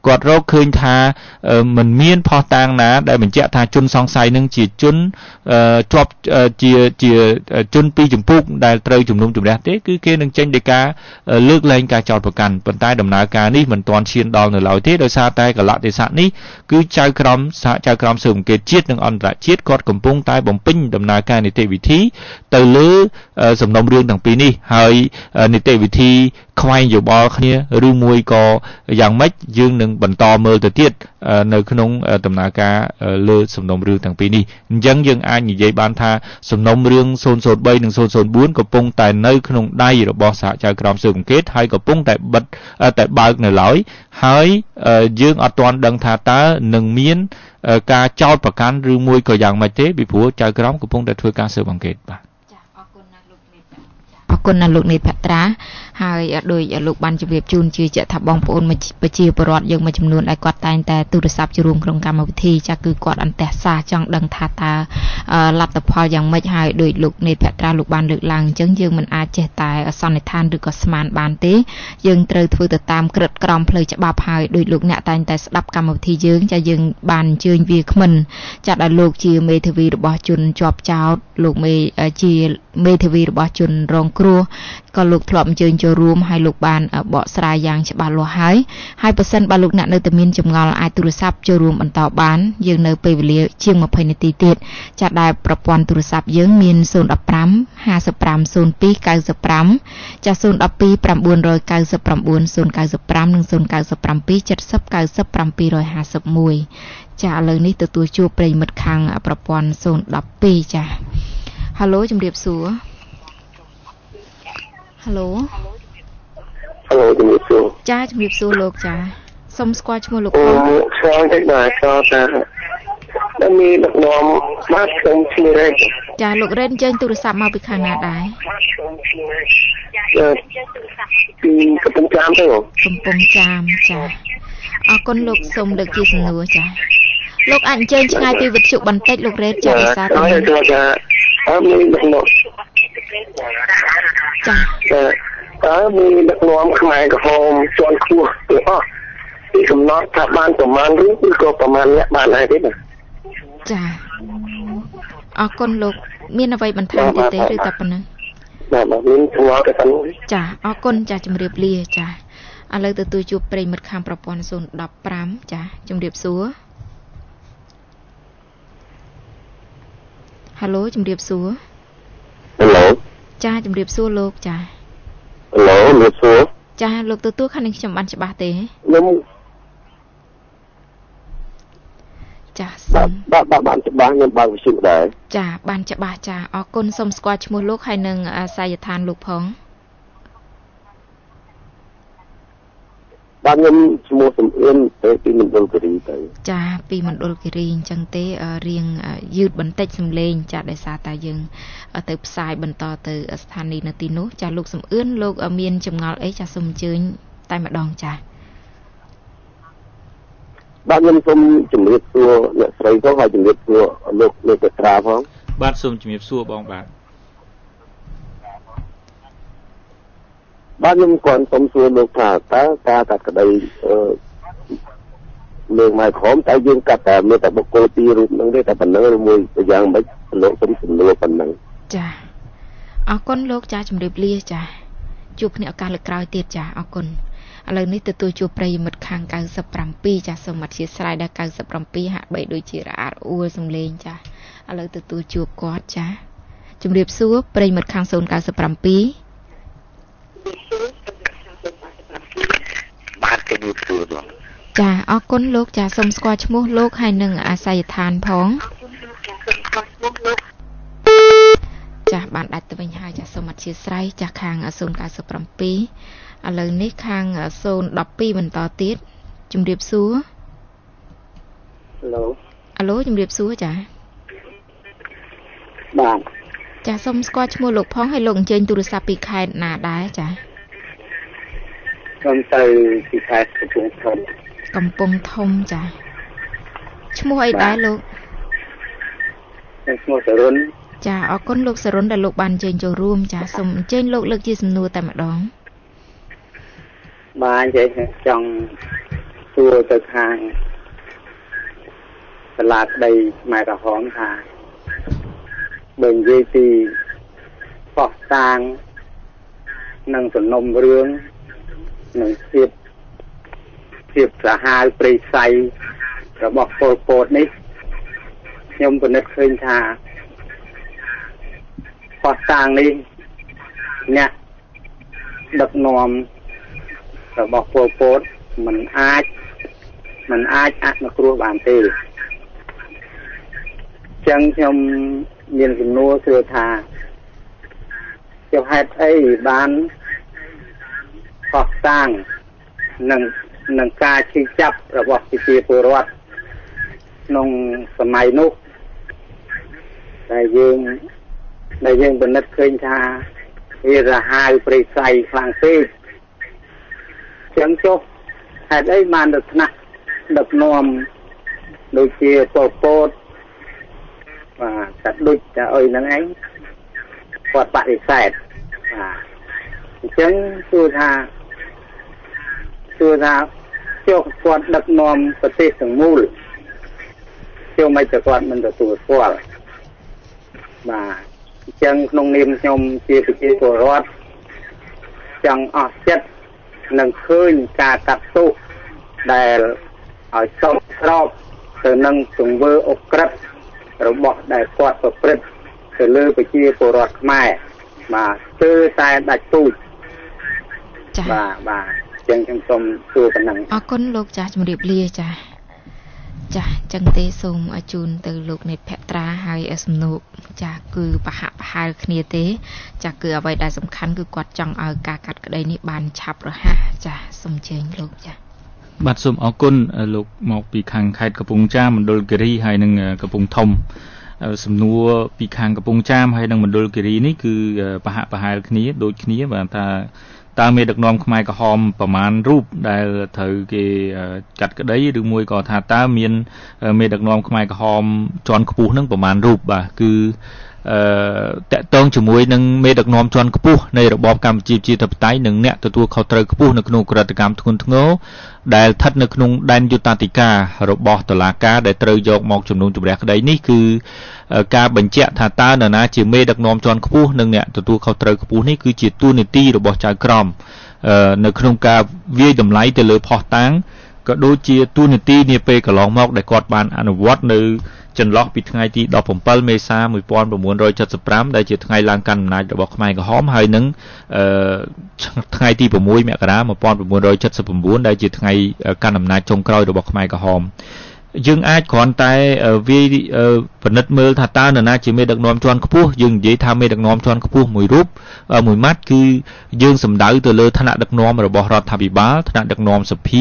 គាត់រកឃើញថាមិនមានផុសតាងណាដែលបញ្ជាក់ថាជនសង្ស័យនឹងជាជនជាប់ជាជនពីចម្ពោះដែលត្រូវជំនុំជម្រះទេគឺគេនឹងចេញដីកាលើកលែងការចោទប្រកាន់ប៉ុន្តែដំណើរការនេះមិនទាន់ឈានដល់នៅឡើយទេដោយសារតែកលៈទេសៈនេះគឺចៅក្រមសហចៅក្រមស៊ើបអង្កេតជាតិនិងអន្តរជាតិគាត់កំពុងតែបំពេញដំណើរការនីតិវិធីទៅលើសំណុំរឿងទាំងពីរនេះហើយនីតិវិធីខ្វែងយោបល់គ្នាឬមួយក៏យ៉ាងម៉េចយើងនឹងបន្តមើលទៅទៀតនៅក្នុងដំណើរការលើសំណុំរឿងទាំងពីរនេះអញ្ចឹងយើងអាចនិយាយបានថាសំណុំរឿង003និង004កំពុងតែនៅក្នុងដៃរបស់សហចៅក្រមស៊ើបអង្កេតហើយកំពុងតែបើកនៅឡើយហើយយើងអត់ទាន់ដឹងថាតើនឹងមានការចោទប្រកាន់ឬមួយក៏យ៉ាងម៉េចទេពីព្រោះចៅក្រមកំពុងតែធ្វើការស៊ើបអង្កេតបាទអរគុណណាស់លោកនេតភត្រាហើយដោយលោកបានជម្រាបជូនជាថាបងប្អូនប្រជាពលរដ្ឋយើងមួយចំនួនដែលគាត់តែងតែទូរស័ព្ទចូលរួមក្នុងកម្មវិធីចាគឺគាត់អន្តះសាចង់ដឹងថាតើលទ្ធផលយ៉ាងម៉េចហើយដោយលោកនេតភត្រាលោកបានលើកឡើងអញ្ចឹងយើងមិនអាចចេះតែសន្និដ្ឋានឬក៏ស្មានបានទេយើងត្រូវធ្វើទៅតាមក្រឹតក្រមផ្លូវច្បាប់ហើយដោយលោកអ្នកតែងតែស្ដាប់កម្មវិធីយើងចាយើងបានអញ្ជើញវាគ្មិនចាត់ឲ្យលោកជាមេធាវីរបស់ជនជាប់ចោទលោកជាមេធាវីរបស់ជនរងគ្រោះក៏លោកធ្លាប់អញ្ជើញចូលរួមហើយលោកបានបកស្រាយយ៉ាងច្បាស់លាស់ហើយប៉ះសិនបើលោកអ្នកនៅតែមានចម្ងល់អាចទូរស័ព្ទចូលរួមបន្តបានយើងនៅពេលវេលាជាង20នាទីទៀតចាត់ដែលប្រព័ន្ធទូរស័ព្ទយើងមាន015 55 02 95ចា012 999 095និង097 70 90 751ចាឥឡូវនេះទទួលជួបប្រិយមិត្តខាងប្រព័ន្ធ012ចាហៅឡូជំរាបសួរហៅឡូជំរាបសួរចាជំរាបសួរលោកចាសូមស្គាល់ឈ្មោះលោកផងឆ្លងតិចបាទក៏ថាដែលមានដឹកនាំបាទខ្ញុំឈ្មោះរ៉េនចាលោករ៉េនចេញទូរស័ព្ទមកពីខាងណាដែរពីកំពង់ចាមទៅកំពង់ចាមចាអរគុណលោកសូមលើកជាសំណួរចាលោកអាចអញ្ជើញឆ្ងាយពីវិទ្យុបន្តិចលោករ៉េនចាដោយសារតែមានដឹកនាំចាតើមានដឹកនាំខ្មែរក្រហមជាន់ខ្ពស់ទាំងអស់ពីកំណត់ថាបានប្រមាណឬក៏ប្រមាណអ្នកបានហើយទេបាទចាអរគុណលោកមានអ្វីបន្ថែមទៀតទេឬតែប៉ុណ្ណឹងបាទមានឆ្ងល់តែប៉ុណ្ណឹងចាអរគុណចាជំរាបលាចាឥឡូវទទួលជួបប្រិយមិត្តខាងប្រព័ន្ធ015ចាជំរាបសួរហៅឡូជំរាបសួរហៅឡូចាជំរាបសួរលោកចាហៅឡូជំរាបសួរចាលោកទទួលខាងនេះខ្ញុំបានច្បាស់ទេខ្ញុំចាសូមបានច្បាស់ខ្ញុំបើកវិទ្យុដែរចាបានច្បាស់ចាអរគុណសូមស្គាល់ឈ្មោះលោកហើយនិងអាសយដ្ឋានលោកផងបាទខ្ញុំឈ្មោះសំអឿនទៅពីមណ្ឌលគិរីទៅចាពីមណ្ឌលគិរីអញ្ចឹងទេរៀងយឺតបន្តិចសំឡេងចាដោយសារតែយើងទៅផ្សាយបន្តទៅស្ថានីយ៍នៅទីនោះចាលោកសំអឿនលោកមានចម្ងល់អីចាសូមអញ្ជើញតែម្ដងចាបាទខ្ញុំសូមជម្រាបសួរអ្នកស្រីផងហើយជម្រាបសួរលោកនេតត្រាផងបាទសូមជម្រាបសួរបងបាទខ្ញុំគាត់សូមសួរលោកថាតើការកាត់ក្តីលើកមកក្រុមតែយើងកាត់តែមានតែបុគ្គលពីររូបហ្នឹងទេតែប៉ុណ្ណឹងឬមួយយ៉ាងម៉េចលោកសូមសំណួរប៉ុណ្ណឹងចាអរគុណលោកចាជម្រាបលាចាជួបគ្នាឱកាសលើកក្រោយទៀតចាអរគុណឥឡូវនេះទទួលជួបប្រិយមិត្តខាង97ចាសូមអធិស្ឋានដល់97ហាក់បីដូចជារអាក់រអួលសំឡេងចាឥឡូវទទួលជួបគាត់ចាជម្រាបសួរប្រិយមិត្តខាង097 បាទជំរាបសួរចាអរគុណលោកចាសូមស្គាល់ឈ្មោះលោកហើយនិងអាសយដ្ឋានផងចាបានដាច់ទៅវិញហើយចាសូមអធិស្ឋានចាខាង097ឥឡូវនេះខាង012បន្តទៀតជំរាបសួរហៅឡូជំរាបសួរចាបាទចាសូមស្គាល់ឈ្មោះលោកផងហើយលោកអញ្ជើញទូរស័ព្ទពីខេត្តណាដែរចាខ្ញុំទៅពីខេត្តកំពង់ធំចាឈ្មោះអីដែរលោកឈ្មោះសរុនចាអរគុណលោកសរុនដែលលោកបានអញ្ជើញចូលរួមចាសូមអញ្ជើញលោកលើកជាសំណួរតែម្ដងបាទនិយាយចង់សសួរទៅខាងសាលាក្តីខ្មែរក្រហមថាបើនិយាយពីបោះតាងនិងសំណុំរឿងនិងភាពសាហាវព្រៃផ្សៃរបស់ពលពតនេះខ្ញុំពិនិត្យឃើញថាបោះតាងនេះអ្នកដឹកនាំរបស់ពលពតមិនអាចអនុគ្រោះបានទេចឹងខ្ញុំមានសំណួរសួរថាជាហេតុអីបានបោះតាងនឹងការឈឺចាប់របស់ប្រជាពលរដ្ឋក្នុងសម័យនោះដែលយើងពិនិត្យឃើញថាវារហាវព្រៃផ្សៃខ្លាំងពេកចឹងចុះហេតុអីបានទៅថ្នាក់ដឹកនាំដូចជាពលពតតែដូចតែអីហ្នឹងឯងគាត់បដិសេធអញ្ចឹងសួរថាចុះគាត់ដឹកនាំប្រទេសទាំងមូលចុះមិនតែគាត់មិនទទួលស្គាល់បាទអញ្ចឹងក្នុងនាមខ្ញុំជាប្រជាពលរដ្ឋចង់អស់ចិត្តនឹងឃើញការកាត់ទោសដែលឲ្យសមស្របទៅនឹងទង្វើអក្រិតរបស់ដែលគាត់ប្រព្រឹត្តទៅលើប្រជាពលរដ្ឋខ្មែរបាទស្ទើរតែដាច់ទូចចា៎បាទចឹងខ្ញុំសូមសួរប៉ុណ្ណឹងអរគុណលោកចាស់ជំរាបលាចា៎ចឹងទេសូមជូនទៅលោកនេតភក្ត្រាហើយសំណួរចាស់គឺប្រហាក់ប្រហែលគ្នាទេចាស់គឺអ្វីដែលសំខាន់គឺគាត់ចង់ឲ្យការកាត់ក្តីនេះបានឆាប់រហ័សចាស់សូមអញ្ជើញលោកចាស់បាទសូមអរគុណលោកមកពីខាងខេត្តកំពង់ចាមមណ្ឌលគិរីហើយនិងកំពង់ធំសំណួរពីខាងកំពង់ចាមហើយនិងមណ្ឌលគិរីនេះគឺប្រហាក់ប្រហែលគ្នាដូចគ្នាបាទថាតើមេដឹកនាំខ្មែរក្រហមប្រមាណរូបដែលត្រូវគេកាត់ក្តីឬមួយក៏ថាតើមានមេដឹកនាំខ្មែរក្រហមជាន់ខ្ពស់នឹងប្រមាណរូបបាទគឺតកតងជាមួយនឹងមេដឹកនាំជាន់ខ្ពស់នៃរបបកម្ពុជាប្រជាធិបតេយ្យនិងអ្នកទទួលខុសត្រូវខ្ពស់នៅក្នុងក្រតកម្មធ្ងន់ធ្ងរដែលស្ថិតនៅក្នុងដែនយុត្តាធិការរបស់តុលាការដែលត្រូវយកមកជំនុំជម្រះក្តីនេះគឺការបញ្ជាក់ថាតើនរណាជាមេដឹកនាំជាន់ខ្ពស់និងអ្នកទទួលខុសត្រូវខ្ពស់នេះគឺជាតួនាទីរបស់ចៅក្រមនៅក្នុងការវាយតម្លៃទៅលើផុសតាងក៏ដូចជាតួនាទីនាពេលកន្លងមកដែលគាត់បានអនុវត្តនៅចន្លោះពីថ្ងៃទី17មេសា1975ដែលជាថ្ងៃឡើងកាន់អំណាចរបស់ខ្មែរក្រហមហើយនឹងថ្ងៃទី6មករា1979ដែលជាថ្ងៃកាន់អំណាចចុងក្រោយរបស់ខ្មែរក្រហមយើងអាចគ្រាន់តែវាពិនិត្យមើលថាតើនរណាជាមេដឹកនាំជាន់ខ្ពស់យើងនិយាយថាមេដឹកនាំជាន់ខ្ពស់មួយរូបមួយម៉ាត់គឺយើងសំដៅទៅលើឋានៈដឹកនាំរបស់រដ្ឋាភិបាលឋានៈដឹកនាំសភា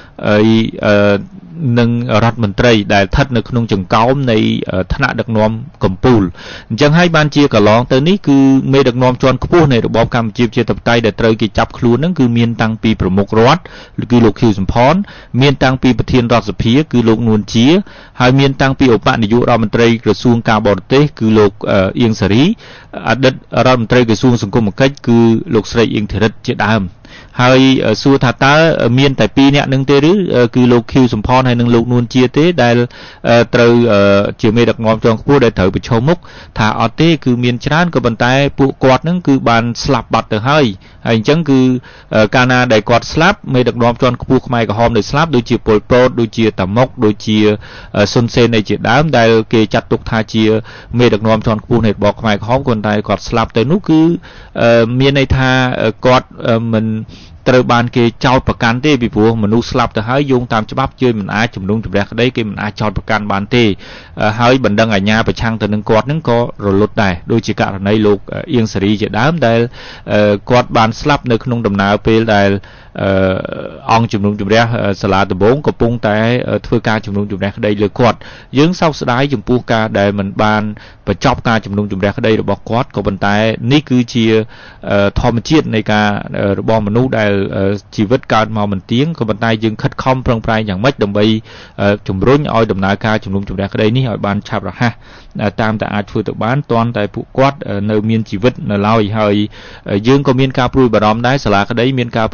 និងរដ្ឋមន្ត្រីដែលស្ថិតនៅក្នុងចង្កោមនៃឋានៈដឹកនាំកម្ពុជាអញ្ចឹងហើយបានជាកន្លងទៅនេះគឺមេដឹកនាំជាន់ខ្ពស់នៃរបបកម្ពុជាប្រជាធិបតេយ្យដែលត្រូវគេចាប់ខ្លួនហ្នឹងគឺមានតាំងពីប្រមុខរដ្ឋគឺលោកខៀវសំផនមានតាំងពីប្រធានរដ្ឋសភាគឺលោកនួនជាហើយមានតាំងពីឧបនាយករដ្ឋមន្ត្រីក្រសួងការបរទេសគឺលោកអៀងសារីអតីតរដ្ឋមន្ត្រីក្រសួងសង្គមគិច្ចគឺលោកស្រីអៀងធីរិតជាដើមហើយសួរថាតើមានតែ2នាក់នឹងទេឬគឺលោកខៀវសំផនហើយនិងលោកនួនជាទេដែលត្រូវជាមេដឹកនាំជាន់ខ្ពស់ដែលត្រូវប្រឈមមុខថាអត់ទេគឺមានច្រើនក៏ប៉ុន្តែពួកគាត់នឹងគឺបានស្លាប់បាត់ទៅហើយអញ្ចឹងគឺកាលណាដែលគាត់ស្លាប់មេដឹកនាំជាន់ខ្ពស់ខ្មែរក្រហមដែលស្លាប់ដូចជាប៉ុលពតដូចជាតាមុកដូចជាស៊ុនសេនឯជាដើមដែលគេចាត់ទុកថាជាមេដឹកនាំជាន់ខ្ពស់នៃរបបខ្មែរក្រហមក៏ប៉ុន្តែគាត់ស្លាប់ទៅនោះគឺមានន័យថាគាត់មិនត្រូវបានគេចោទប្រកាន់ទេពីព្រោះមនុស្សស្លាប់ទៅហើយយោងតាមច្បាប់ជួយមិនអាចជំនុំជម្រះក្តីគេមិនអាចចោទប្រកាន់បានទេហើយបណ្ដឹងអាជ្ញាប្រឆាំងទៅនឹងគាត់នឹងក៏រលត់ដែរដូចជាករណីលោកអៀងសារីជាដើមដែលគាត់បានស្លាប់នៅក្នុងដំណើរពេលដែលអង្គជំនុំជម្រះសាលាដំបងកំពុងតែធ្វើការជំនុំជម្រះក្តីលើគាត់យើងសោកស្ដាយចំពោះការដែលមិនបានបញ្ចប់ការជំនុំជម្រះក្តីរបស់គាត់ក៏ប៉ុន្តែនេះគឺជាធម្មជាតិនៃការរបស់មនុស្សដែលជីវិតកើតមកមិនទៀងក៏ប៉ុន្តែយើងខិតខំប្រឹងប្រែងយ៉ាងម៉េចដើម្បីជំរុញឲ្យដំណើរការជំនុំជម្រះក្តីនេះឲ្យបានឆាប់រហ័សតាមតែអាចធ្វើទៅបានទាន់តែពួកគាត់នៅមានជីវិតនៅឡើយហើយយើងក៏មានការព្រួយបារម្ភដែរសាលាក្តីមានការបារម្ភចំពោះ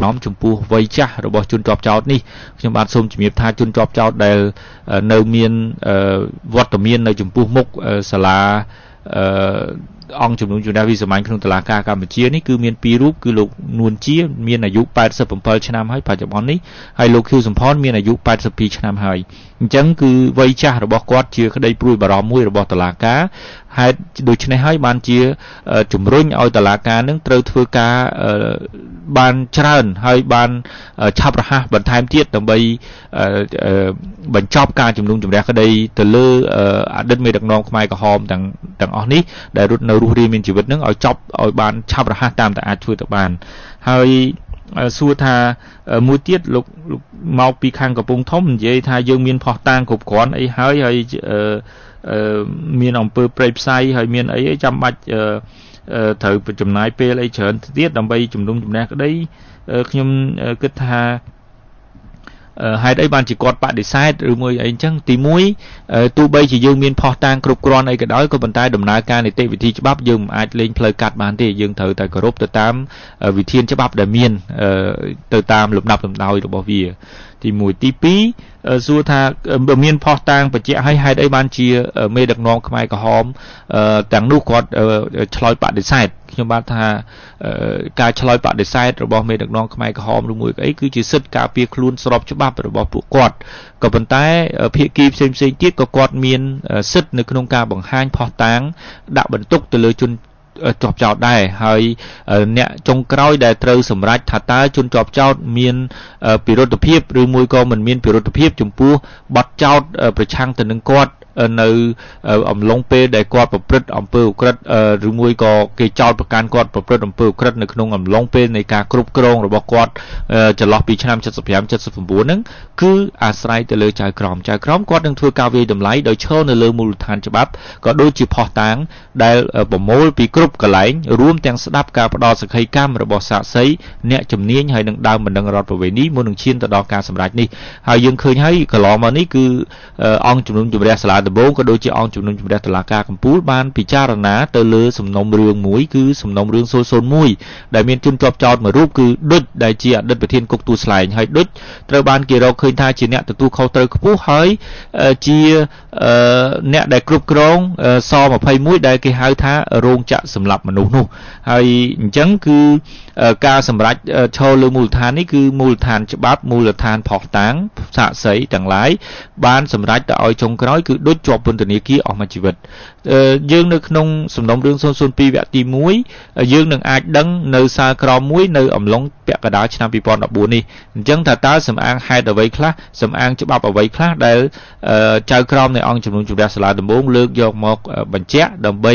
ពោះវ័យចាស់របស់ជនជាប់ចោតនេះខ្ញុំបាទសូមជំរាបថាជនជាប់ចោតដែលនៅមានវត្តមាននៅចំពោះមុខសាលាអង្គជំនុំជម្រះវិសាមញ្ញក្នុងតុលាការកម្ពុជានេះគឺមាន2រូបគឺលោកនួនជាមានអាយុ87ឆ្នាំហើយបច្ចុប្បន្ននេះហើយលោកខៀវសំផនមានអាយុ82ឆ្នាំហើយអញ្ចឹងគឺវ័យចាស់របស់គាត់ជាក្តីព្រួយបារម្ភមួយរបស់តុលាការហេតុដូច្នេះហើយបានជាជំរុញឲ្យតុលាការនឹងត្រូវធ្វើការបានច្រើនហើយបានឆាប់រហ័សបន្ថែមទៀតដើម្បីបញ្ចប់ការជំនុំជម្រះក្តីទៅលើអតីតមេដឹកនាំខ្មែរក្រហមទាំងអស់នេះដែលរស់រានមានជីវិតនឹងឲ្យចប់ឲ្យបានឆាប់រហ័សតាមតែអាចធ្វើទៅបានហើយសួរថាមួយទៀតលោកមកពីខាងកំពង់ធំនិយាយថាយើងមានផោះតាងគ្រប់គ្រាន់អីហើយមានអំពើព្រៃផ្សៃហើយមានអីចាំបាច់ត្រូវចំណាយពេលអីច្រើនទៀតដើម្បីជំនុំជម្រះក្តីខ្ញុំគិតថាហេតុអីបានជាគាត់បដិសេធឬមួយអីអញ្ចឹងទី1ទោះបីជាយើងមានផោះតាងគ្រប់គ្រាន់អីក៏ដោយក៏ប៉ុន្តែដំណើរការនីតិវិធីច្បាប់យើងមិនអាចលេងផ្លូវកាត់បានទេយើងត្រូវតែគោរពទៅតាមវិធានច្បាប់ដែលមានទៅតាមលំដាប់លំដោយរបស់វាទី1ទី2សួរថាមានផោះតាងបញ្ជាក់ឲ្យហេតុអីបានជាមេដឹកនាំខ្មែរក្រហមទាំងនោះគាត់ឆ្លើយបដិសេធខ្ញុំបាទថាការឆ្លើយបដិសេធរបស់មេដឹកនាំខ្មែរក្រហមឬមួយអីគឺជាសិទ្ធិការពារខ្លួនស្របច្បាប់របស់ពួកគាត់ក៏ប៉ុន្តែភាគីផ្សេងទៀតក៏គាត់មានសិទ្ធិនៅក្នុងការបង្ហាញផោះតាងដាក់បន្ទុកទៅលើជនជាប់ចោតដែរហើយអ្នកចុងក្រោយដែលត្រូវសម្រេចថាតើជនជាប់ចោតមានពិរុទ្ធភាពឬមួយក៏មិនមានពិរុទ្ធភាពចំពោះបទចោតប្រឆាំងទៅនឹងគាត់នៅអំឡុងពេលដែលគាត់ប្រព្រឹត្តអំពើឧក្រិដ្ឋឬមួយក៏គេចោទប្រកាន់គាត់ប្រព្រឹត្តអំពើឧក្រិដ្ឋនៅក្នុងអំឡុងពេលនៃការគ្រប់គ្រងរបស់គាត់ចន្លោះពីឆ្នាំ75 79ហ្នឹងគឺអាស្រ័យទៅលើចៅក្រមគាត់នឹងធ្វើការវាយតម្លៃដោយឈរនៅលើមូលដ្ឋានច្បាប់ក៏ដូចជាផោះតាងដែលប្រមូលពីគ្រប់កន្លែងរួមទាំងស្ដាប់ការផ្ដល់សក្ខីកម្មរបស់សាក្សីអ្នកជំនាញហើយនឹងដើមបណ្ដឹងរដ្ឋប្រវេណីមុននឹងឈានទៅដល់ការសម្រេចនេះហើយយើងឃើញហើយកន្លងមកនេះគឺអង្គជំនុំជម្រះសាលាដំបូងក៏ដូចជាអង្គជំនុំជម្រះតុលាការកំពូលបានពិចារណាទៅលើសំណុំរឿងមួយគឺសំណុំរឿង001ដែលមានជនជាប់ចោទមួយរូបគឺឌុចដែលជាអតីតប្រធានគុកទួលស្លែងហើយឌុចត្រូវបានគេរកឃើញថាជាអ្នកទទួលខុសត្រូវខ្ពស់ហើយជាអ្នកដែលគ្រប់គ្រងស21ដែលគេហៅថារោងចក្រសម្លាប់មនុស្សនោះហើយអញ្ចឹងគឺការសម្រេចឈរលើមូលដ្ឋាននេះគឺមូលដ្ឋានច្បាប់មូលដ្ឋានផុសតាងសាក្សីទាំងឡាយបានសម្រេចទៅឲ្យចុងក្រោយគឺដូចជាប់ពន្ធនាគារអស់មួយជីវិតយើងនៅក្នុងសំណុំរឿង002វគ្គទី1យើងនឹងអាចដឹងនៅសាលក្រមមួយនៅអំឡុងពាក់កណ្ដាលឆ្នាំ2014នេះអញ្ចឹងថាតើសំអាងហេតុអ្វីខ្លះសំអាងច្បាប់អ្វីខ្លះដែលចៅក្រមនៃអង្គជំនុំជម្រះសាលាដំបូងលើកយកមកបញ្ជាក់ដើម្បី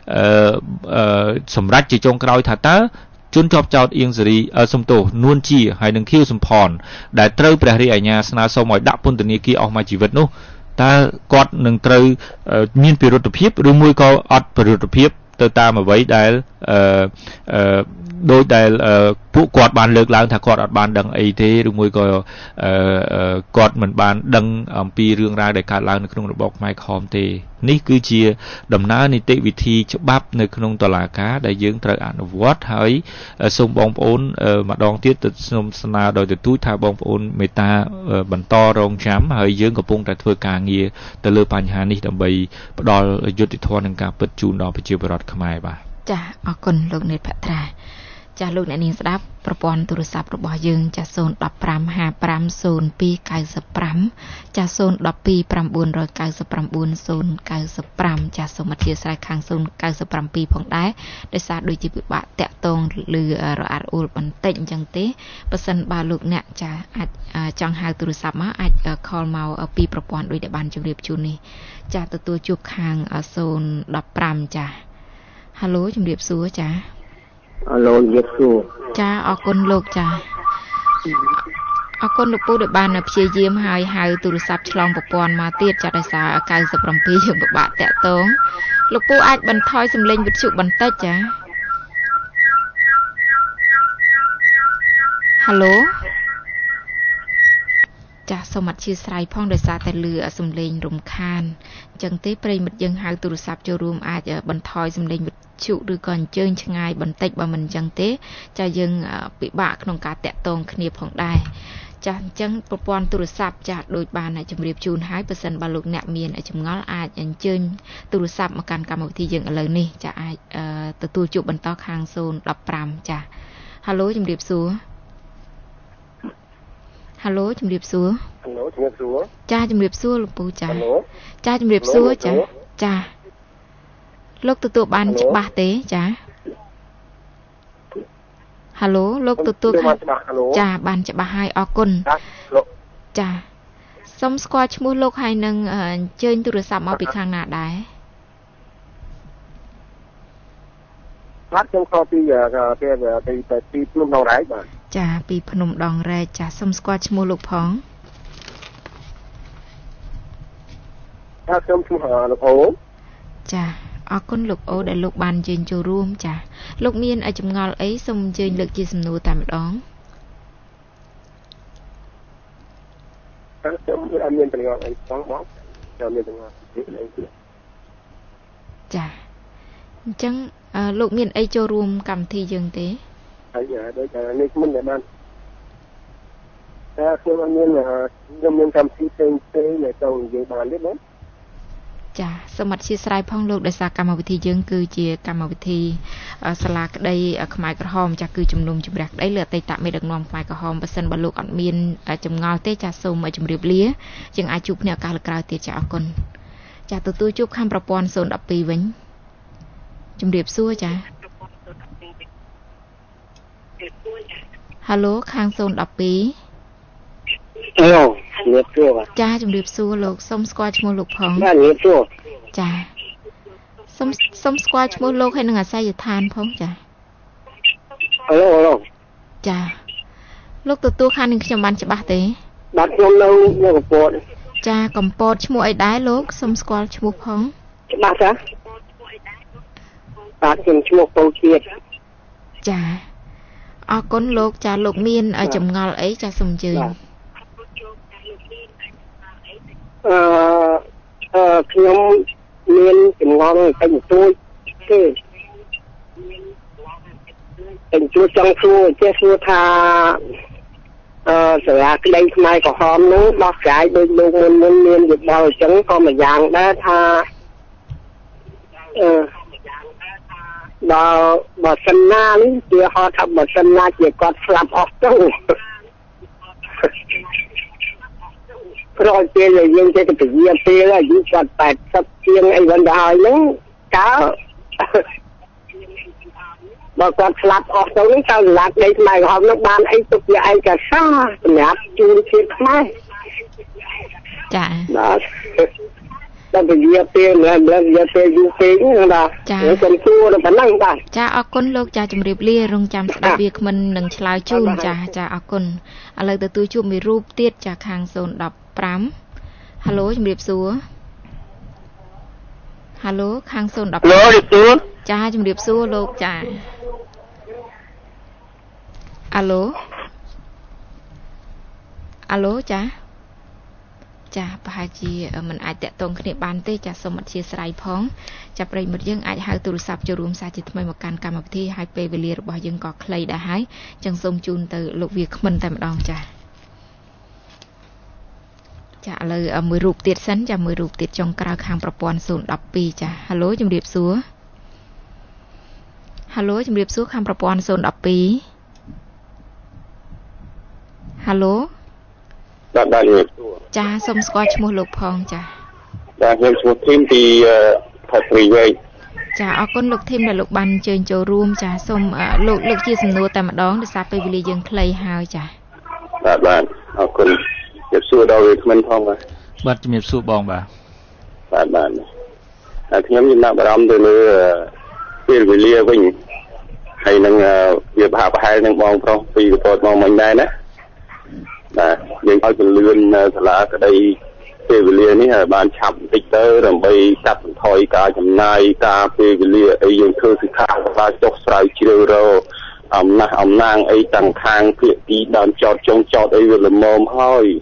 សម្រេចជាចុងក្រោយថាតើជនជាប់ចោតអៀងសេរីសំទោសនួនជាហើយនឹងខៀវសំផនដែលត្រូវព្រះរាជអាជ្ញាស្នើសុំឲ្យដាក់ពន្ធនាគារអស់មួយជីវិតនោះតើគាត់នឹងត្រូវមានពិរុទ្ធភាពឬមួយក៏អត់ពិរុទ្ធភាពទៅតាមអ្វីដែលដោយដែលពួកគាត់បានលើកឡើងថាគាត់អត់បានដឹងអីទេឬមួយក៏គាត់មិនបានដឹងអំពីរឿងរ៉ាវដែលកើតឡើងនៅក្នុងរបបខ្មែរក្រហមទេនេះគឺជាដំណើរនីតិវិធីច្បាប់នៅក្នុងតុលាការដែលយើងត្រូវអនុវត្តហើយសូមបងប្អូនម្ដងទៀតទៅសូមស្នើដោយទទូចថាបងប្អូនមេត្តាបន្តរងចាំហើយយើងកំពុងតែធ្វើការងារទៅលើបញ្ហានេះដើម្បីផ្ដល់យុត្តិធម៌និងការពិតជូនដល់ប្រជាពលរដ្ឋខ្មែរបាទចាអរគុណលោកនេតភត្រាចាលោកអ្នកនាងស្ដាប់ប្រព័ន្ធទូរស័ព្ទរបស់យើងចា015 550295ចា012 999 095ចាសូមអធិស្ឋានខាង097ផងដែរដោយសារដូចជាពិបាកតាក់ទងឬរអាក់រអួលបន្តិចអញ្ចឹងទេបើសិនបើលោកអ្នកចាអាចចង់ហៅទូរស័ព្ទមកអាច call មកពីប្រព័ន្ធដូចដែលបានជម្រាបជូននេះចាទទួលជួបខាង015ចាហៅជំរាបសួរចាហៅជំរាបសួរចាអរគុណលោកចាអរគុណលោកពូដែលបានព្យាយាមហើយហៅទូរស័ព្ទឆ្លងប្រព័ន្ធមកទៀតចាដោយសារ97យើងពិបាកតាក់ទងលោកពូអាចបន្ថយសំឡេងវិទ្យុបន្តិចចាហៅចាសូមអធិស្ឋានផងដោយសារតែលឺសំឡេងរំខានអញ្ចឹងទេប្រិមិត្តយើងហៅទូរស័ព្ទចូលរួមអាចបន្ថយសំឡេងវិទ្យុឬក៏អញ្ជើញឆ្ងាយបន្តិចបើមិនអញ្ចឹងទេចាយើងពិបាកក្នុងការតាក់ទងគ្នាផងដែរចាអញ្ចឹងប្រព័ន្ធទូរស័ព្ទចាដូចបានជម្រាបជូនហើយបើសិនបើលោកអ្នកមានចម្ងល់អាចអញ្ជើញទូរស័ព្ទមកកាន់កម្មវិធីយើងឥឡូវនេះចាអាចទទួលជួបបន្តខាង015ចាហៅជំរាបសួរហៅជំរាបសួរចាជំរាបសួរលោកពូចាចាជំរាបសួរចាលោកទទួលបានច្បាស់ទេចាហៅលោកទទួលចាបានច្បាស់ហើយអរគុណចាសូមស្គាល់ឈ្មោះលោកហើយនឹងអញ្ជើញទូរស័ព្ទមកពីខាងណាដែរបាទខ្ញុំខកពីភ្នំដងរែកបាទចាពីភ្នំដងរែកចាសូមស្គាល់ឈ្មោះលោកផងខ្ញុំឈ្មោះលោកអូចាអរគុណលោកអូដែលលោកបានអញ្ជើញចូលរួមចាលោកមានចម្ងល់អីសូមអញ្ជើញលើកជាសំណួរតែម្ដងខ្ញុំមានចម្ងល់អីផងបងខ្ញុំមានចម្ងល់អីទៀតចាអញ្ចឹងលោកមានអីចូលរួមកម្មវិធីយើងទេហើយដូចនេះមុនតែបានតែខ្ញុំមានកម្មវិធីផ្សេងដែលចង់និយាយបានទេបងចាសូមអធិស្ឋានផងលោកដោយសារកម្មវិធីយើងគឺជាកម្មវិធីសាលាក្តីខ្មែរក្រហមចាគឺជំនុំជម្រះក្តីលើអតីតមេដឹកនាំខ្មែរក្រហមបើសិនបើលោកអត់មានចម្ងល់ទេចាសូមជម្រាបលាយើងអាចជួបគ្នាឱកាសក្រោយទៀតចាអរគុណចាទទួលជួបខាងប្រព័ន្ធ012វិញជម្រាបសួរចាហៅខាង012 អឺជំរាបសួរចាជំរាបសួរលោកសូមស្គាល់ឈ្មោះលោកផងបាទជំរាបសួរចាសូមស្គាល់ឈ្មោះលោកហើយនឹងអាស័យដ្ឋានផងចាអឺចាលោកទទួលខាងនឹងខ្ញុំបានច្បាស់ទេបាទខ្ញុំនៅកំពតចាកំពតឈ្មោះអីដែរលោកសូមស្គាល់ឈ្មោះផងច្បាស់ចាបាទខ្ញុំឈ្មោះពៅជាតិចាអរគុណលោកចាលោកមានចម្ងល់អីចាសូមអញ្ជើញខ្ញុំមានចម្ងល់តែទួយទេតែទួយចង់សួរចេះសួរថាសាលាក្តីខ្មែរក្រហមនោះដោះស្រាយដូចលោកមុនមានយោបល់អញ្ចឹងក៏មួយយ៉ាងដែរថាបើសិនណានេះជាហៅថាបើសិនណាជាគាត់ស្លាប់អស់ទៅព្រោះពេលយើងចេះទៅពជាពេលអាយុគាត់80ជាងអីវិញទៅហើយហ្នឹងតើបើគាត់ស្លាប់អស់ទៅហ្នឹងតើសាលាក្តីខ្មែរក្រហមនឹងបានអីទុកជាឯកសារសម្រាប់ជូនជាតិខ្មែរចាបាទដល់ពជាពេលមិនយកពេលយូរពេកហ្នឹងបាទខ្ញុំសួរតែប៉ុណ្ណឹងបាទចាអរគុណលោកចាជម្រាបលារងចាំស្ដាប់វាគ្មិននឹងឆ្លើយជូនចាអរគុណឥឡូវទទួលជួបមួយរូបទៀតចាខាង015ហៅជំរាបសួរហៅខាង015ចាជំរាបសួរលោកចាអាឡូចាប្រហែលជាមិនអាចតាក់ទងគ្នាបានទេចាសូមអធិស្ឋានផងចាប្រិមិត្តយើងអាចហៅទូរស័ព្ទចូលរួមសារជាថ្មីមកកាន់កម្មវិធីហើយពេលវេលារបស់យើងក៏ខ្លីដែរហើយចឹងសូមជូនទៅលោកវាគ្មិនតែម្ដងចាឥឡូវមួយរូបទៀតសិនចាមួយរូបទៀតចុងក្រោយខាងប្រព័ន្ធ012ចាហៅជំរាបសួរខាងប្រព័ន្ធ012ហៅបាទចាសូមស្គាល់ឈ្មោះលោកផងចាបាទខ្ញុំឈ្មោះធីមពីផាត់ព្រីវេចាអរគុណលោកធីមដែលលោកបានអញ្ជើញចូលរួមចាសូមលោកលើកជាសំណួរតែម្ដងដោយសារពេលវេលាយើងខ្លីហើយចាបាទអរគុណជម្រាបសួរដល់វាគ្មិនផងបាទជំរាបសួរបងបាទខ្ញុំចំណាប់អារម្មណ៍ទៅលើពេលវេលាវិញហើយនឹងវាប្រហែលនឹងបងប្រុសពីកពតមកមិញដែរណាបាទយើងឲ្យពលឿនសាលាក្តីពេលវេលានេះបានឆាប់បន្តិចទៅដើម្បីកាត់បន្ថយការចំណាយការពេលវេលាអីយើងធ្វើសិក្ខាសាលាចុះស្រាវជ្រាវរកអំណាងអីទាំងខាងភាគីដើមចោតចុងចោតអីវាល្មមហើយ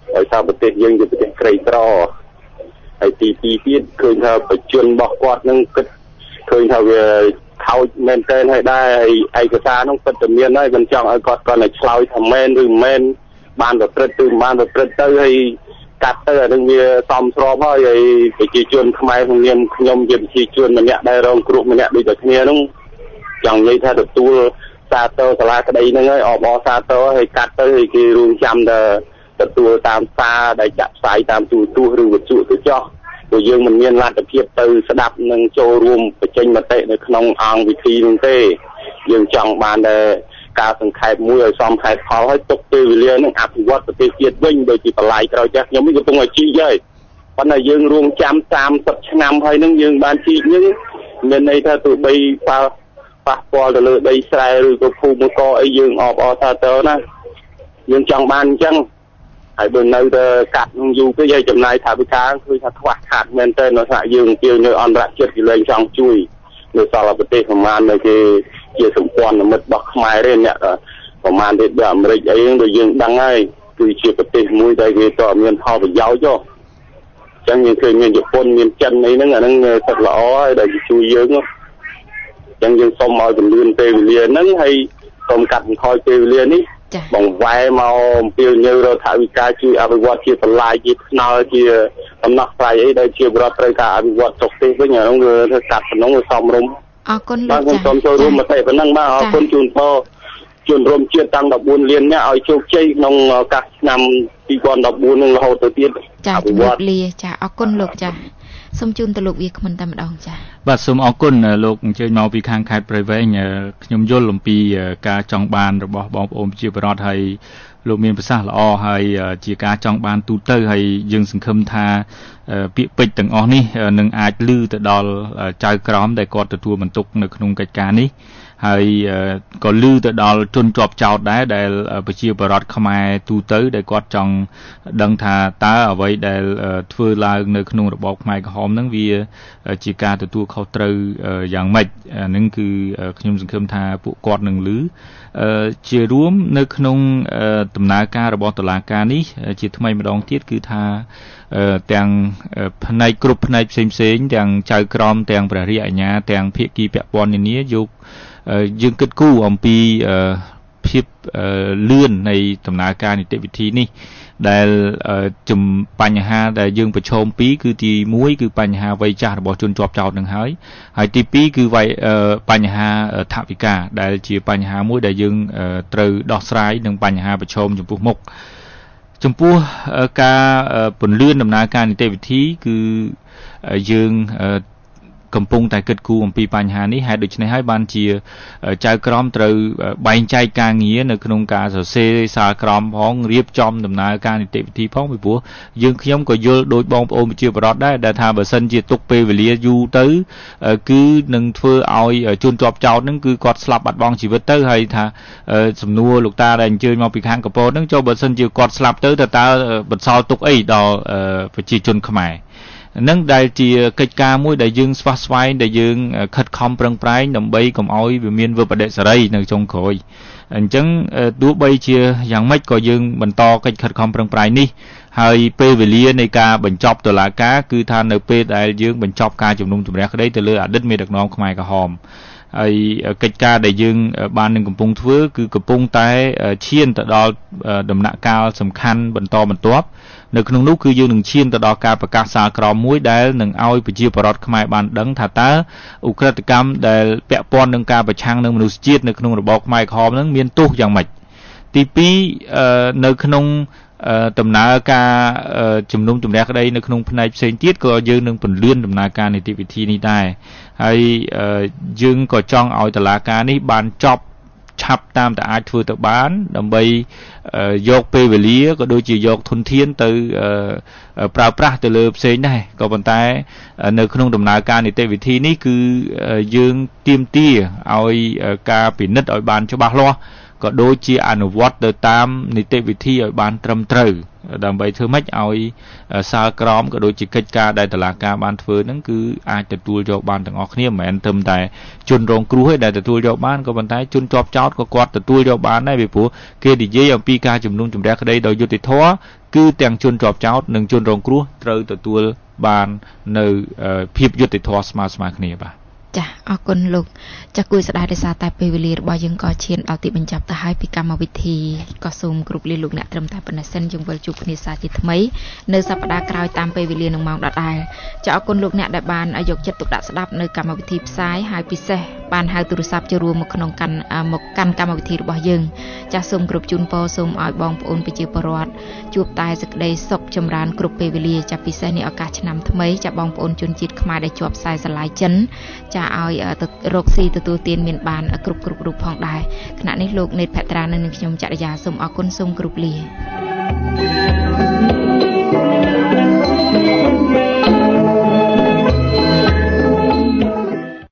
ដោយសារប្រទេសយើងជាប្រទេសក្រីក្រហើយទី2ទៀតឃើញថាប្រជជនរបស់គាត់នឹងគិតឃើញថាវាខោចមែនទែនហើយដែរហើយឯកសារនោះពិតតែមានហើយមិនចង់ឲ្យគាត់គាត់តែឆ្លើយថាមែនឬមិនមែនបានប្រព្រឹត្តឬមិនបានប្រព្រឹត្តទៅហើយកាត់ទៅអានឹងវាសមស្របហើយប្រជាជនខ្មែរខ្ញុំជាប្រជាជនម្នាក់ដែលរងគ្រោះម្នាក់ដូចតែគ្នានោះចង់និយាយថាទទួលសាទរសាលាក្តីហ្នឹងហើយអបអរសាទរហើយកាត់ទៅហើយគេរងចាំតែទទួលតាមសារដែលចាក់ផ្សាយតាមទូរទស្សន៍ឬវិទ្យុទៅចោះព្រោះយើងមិនមានលទ្ធភាពទៅស្ដាប់និងចូលរួមបញ្ចេញមតិនៅក្នុងអង្គវិធីនោះទេយើងចង់បានតែការសង្ខេបមួយឲ្យសមហេតុផលហើយទុកពេលវេលានឹងអភិវឌ្ឍប្រទេសជាតិវិញដោយជាបន្លាយក្រោយចាស់ខ្ញុំនេះកំពុងឲ្យជីកហើយប៉ុន្តែយើងរងចាំ30ឆ្នាំហើយនឹងយើងបានជីកនឹងមានន័យថាទោះបីប៉ះពាល់ទៅលើដីស្រែឬក៏ភូមិកអីយើងអបអរសាទរណាយើងចង់បានអញ្ចឹងហើយបើនៅតែកាត់នឹងយូរពេកហើយចំណាយថវិកាឃើញថាខ្វះខាតមែនតើនៅថាយើងអំពាវនាវអន្តរជាតិគេលែងចង់ជួយនៅសល់ប្រទេសប្រមាណនៅគេជាសម្ព័ន្ធមិត្តរបស់ខ្មែរទេអ្នកប្រមាណទេដូចអាមេរិកអីហ្នឹងដូចយើងដឹងហើយគឺជាប្រទេសមួយដែលគេតើមានផលប្រយោជន៍ចុះអញ្ចឹងយើងឃើញមានជប៉ុនមានចិនអីហ្នឹងអាហ្នឹងសិតល្អហើយដែលជួយយើងអញ្ចឹងយើងសូមឲ្យពន្លឿនពេលវេលាហ្នឹងហើយសូមកាត់បន្ថយពេលវេលានេះបង្វែរមកអំពាវនាវរដ្ឋាភិបាលជួយអភិវឌ្ឍជាបន្លាយជាថ្នល់ជាដំណោះស្រាយអីដែលជារដ្ឋត្រូវការអភិវឌ្ឍស្រុកទេសវិញអានោះគឺថាកាត់ប៉ុណ្ណឹងសមរម្យអរគុណលោកចា៎សូមចូលរួមមតិប៉ុណ្ណឹងបាទអរគុណជូនពរជនរួមជាតិតាំង14លានអ្នកឲ្យជោគជ័យក្នុងឱកាសឆ្នាំ2014នឹងរហូតទៅទៀតអភិវឌ្ឍលាចាអរគុណលោកចាសូមជូនទៅលោកវាគ្មិនតែម្ដងចាបាទសូមអរគុណលោកអញ្ជើញមកពីខាងខេត្តព្រៃវែងខ្ញុំយល់អំពីការចង់បានរបស់បងប្អូនប្រជាពលរដ្ឋហើយលោកមានប្រសាសន៍ល្អហើយជាការចង់បានទូទៅហើយយើងសង្ឃឹមថាពាក្យពេចន៍ទាំងអស់នេះនឹងអាចលឺទៅដល់ចៅក្រមដែលគាត់ទទួលបន្ទុកនៅក្នុងកិច្ចការនេះហើយក៏លឺទៅដល់ជនជាប់ចោតដែរដែលប្រជាពលរដ្ឋខ្មែរទូទៅដែលគាត់ចង់ដឹងថាតើអ្វីដែលធ្វើឡើងនៅក្នុងរបបខ្មែរក្រហមហ្នឹងវាជាការទទួលខុសត្រូវយ៉ាងម៉េចហ្នឹងគឺខ្ញុំសង្ឃឹមថាពួកគាត់នឹងលឺជារួមនៅក្នុងដំណើរការរបស់តុលាការនេះជាថ្មីម្ដងទៀតគឺថាទាំងផ្នែកគ្រប់ផ្នែកផ្សេងៗទាំងចៅក្រមទាំងព្រះរាជអាជ្ញាទាំងភាគីពាក់ព័ន្ធនានាយកយើងគិតគូរអំពីភាពលឿននៃដំណើរការនីតិវិធីនេះដែលបញ្ហាដែលយើងប្រឈមពីរគឺទី1គឺបញ្ហាវ័យចាស់របស់ជនជាប់ចោតនឹងហើយទី2គឺបញ្ហាថវិកាដែលជាបញ្ហាមួយដែលយើងត្រូវដោះស្រាយនឹងបញ្ហាប្រឈមចំពោះមុខចំពោះការពន្លឿនដំណើរការនីតិវិធីគឺយើងកំពុងតែគិតគូរអំពីបញ្ហានេះហើយដូច្នេះហើយបានជាចៅក្រមត្រូវបែងចែកការងារនៅក្នុងការសរសេរសារក្រមផងរៀបចំដំណើរការនីតិវិធីផងពីព្រោះខ្ញុំក៏យល់ដោយបងប្អូនប្រជាពលរដ្ឋដែរដែលថាបើសិនជាទុកពេលវេលាយូរទៅគឺនឹងធ្វើឲ្យជនជាប់ចោតហ្នឹងគឺគាត់ស្លាប់បាត់បង់ជីវិតទៅហើយថាសំណួរលោកតាដែលអញ្ជើញមកពីខាងកពតហ្នឹងចុះបើសិនជាគាត់ស្លាប់ទៅតើបន្សល់ទុកអីដល់ប្រជាជនខ្មែរនឹងដែលជាកិច្ចការមួយដែលយើងស្វះស្វែងដែលយើងខិតខំប្រឹងប្រែងដើម្បីកុំឲ្យវាមានវិបត្តិសេរីនៅចុងក្រោយអញ្ចឹងទោះបីជាយ៉ាងម៉េចក៏យើងបន្តកិច្ចខិតខំប្រឹងប្រែងនេះហើយពេលវេលានៃការបញ្ចប់តុលាការគឺថានៅពេលដែលយើងបញ្ចប់ការជំនុំជម្រះក្តីទៅលើអតីតមេដឹកនាំខ្មែរក្រហមហើយកិច្ចការដែលយើងបាននឹងកំពុងធ្វើគឺកំពុងតែឈានទៅដល់ដំណាក់កាលសំខាន់បន្តបន្ទាប់នៅក្នុងនោះគឺយើងនឹងឈានទៅដល់ការប្រកាសសារក្រមមួយដែលនឹងឲ្យប្រជាពលរដ្ឋខ្មែរបានដឹងថាតើឧក្រិដ្ឋកម្មដែលពាក់ព័ន្ធនឹងការប្រឆាំងនឹងមនុស្សជាតិនៅក្នុងរបបខ្មែរក្រហមនឹងមានទោសយ៉ាងម៉េចទី2នៅក្នុងដំណើរការជំនុំជម្រះក្តីនៅក្នុងផ្នែកផ្សេងទៀតក៏យើងនឹងពន្លឿនដំណើរការនីតិវិធីនេះដែរហើយយើងក៏ចង់ឲ្យតុលាការនេះបានចប់ឆាប់តាមតែអាចធ្វើទៅបានដើម្បីយកពេលវេលាក៏ដូចជាយកធនធានទៅប្រើប្រាស់ទៅលើផ្សេងដែរក៏ប៉ុន្តែនៅក្នុងដំណើរការនីតិវិធីនេះគឺយើងទាមទារឲ្យការពិនិត្យឲ្យបានច្បាស់លាស់ក៏ដូចជាអនុវត្តទៅតាមនីតិវិធីឲ្យបានត្រឹមត្រូវដើម្បីធ្វើម៉េចឲ្យសាលក្រមក៏ដូចជាកិច្ចការដែលតុលាការបានធ្វើហ្នឹងគឺអាចទទួលយកបានទាំងអស់គ្នាមិនមែនត្រឹមតែជនរងគ្រោះទេដែលទទួលយកបានក៏ប៉ុន្តែជនជាប់ចោទក៏គាត់ទទួលយកបានដែរពីព្រោះគេនិយាយអំពីការជំនុំជម្រះក្តីដោយយុត្តិធម៌គឺទាំងជនជាប់ចោទនិងជនរងគ្រោះត្រូវទទួលបាននៅភាពយុត្តិធម៌ស្មើៗគ្នាបាទចាអរគុណលោកចាគួយស្ដាយដោយសារតែពេលវេលារបស់យើងក៏ឈានដល់ទីបញ្ចប់ទៅហើយពីកម្មវិធីក៏សូមគ្រប់លាលោកអ្នកត្រឹមតែប៉ុណ្ណេះសិនយើងវិលជួបគ្នាសាជាថ្មីនៅសប្តាហ៍ក្រោយតាមពេលវេលានឹងម៉ោងដដែលចាអរគុណលោកអ្នកដែលបានយកចិត្តទុកដាក់ស្ដាប់នៅកម្មវិធីផ្សាយហើយពិសេសបានហៅទូរស័ព្ទចូលរួមមកក្នុងកាន់កម្មវិធីរបស់យើងចាសូមគ្រប់ជូនពរសូមឲ្យបងប្អូនប្រជាពលរដ្ឋជួបតែសេចក្តីសុខចម្រើនគ្រប់ពេលវេលាចាពិសេសនេះឱកាសឆ្នាំថ្មីចាបងប្អូនជនជាតិខ្មែរដែលជាប់ខ្សែស្រឡាយចិនចាឲ្យរកស៊ីទទួលទានមានបានគ្រប់រូបផងដែរខណៈនេះលោកនេតភត្រានៅនឹងខ្ញុំចរិយាសូមអរគុណសូមគោរពលា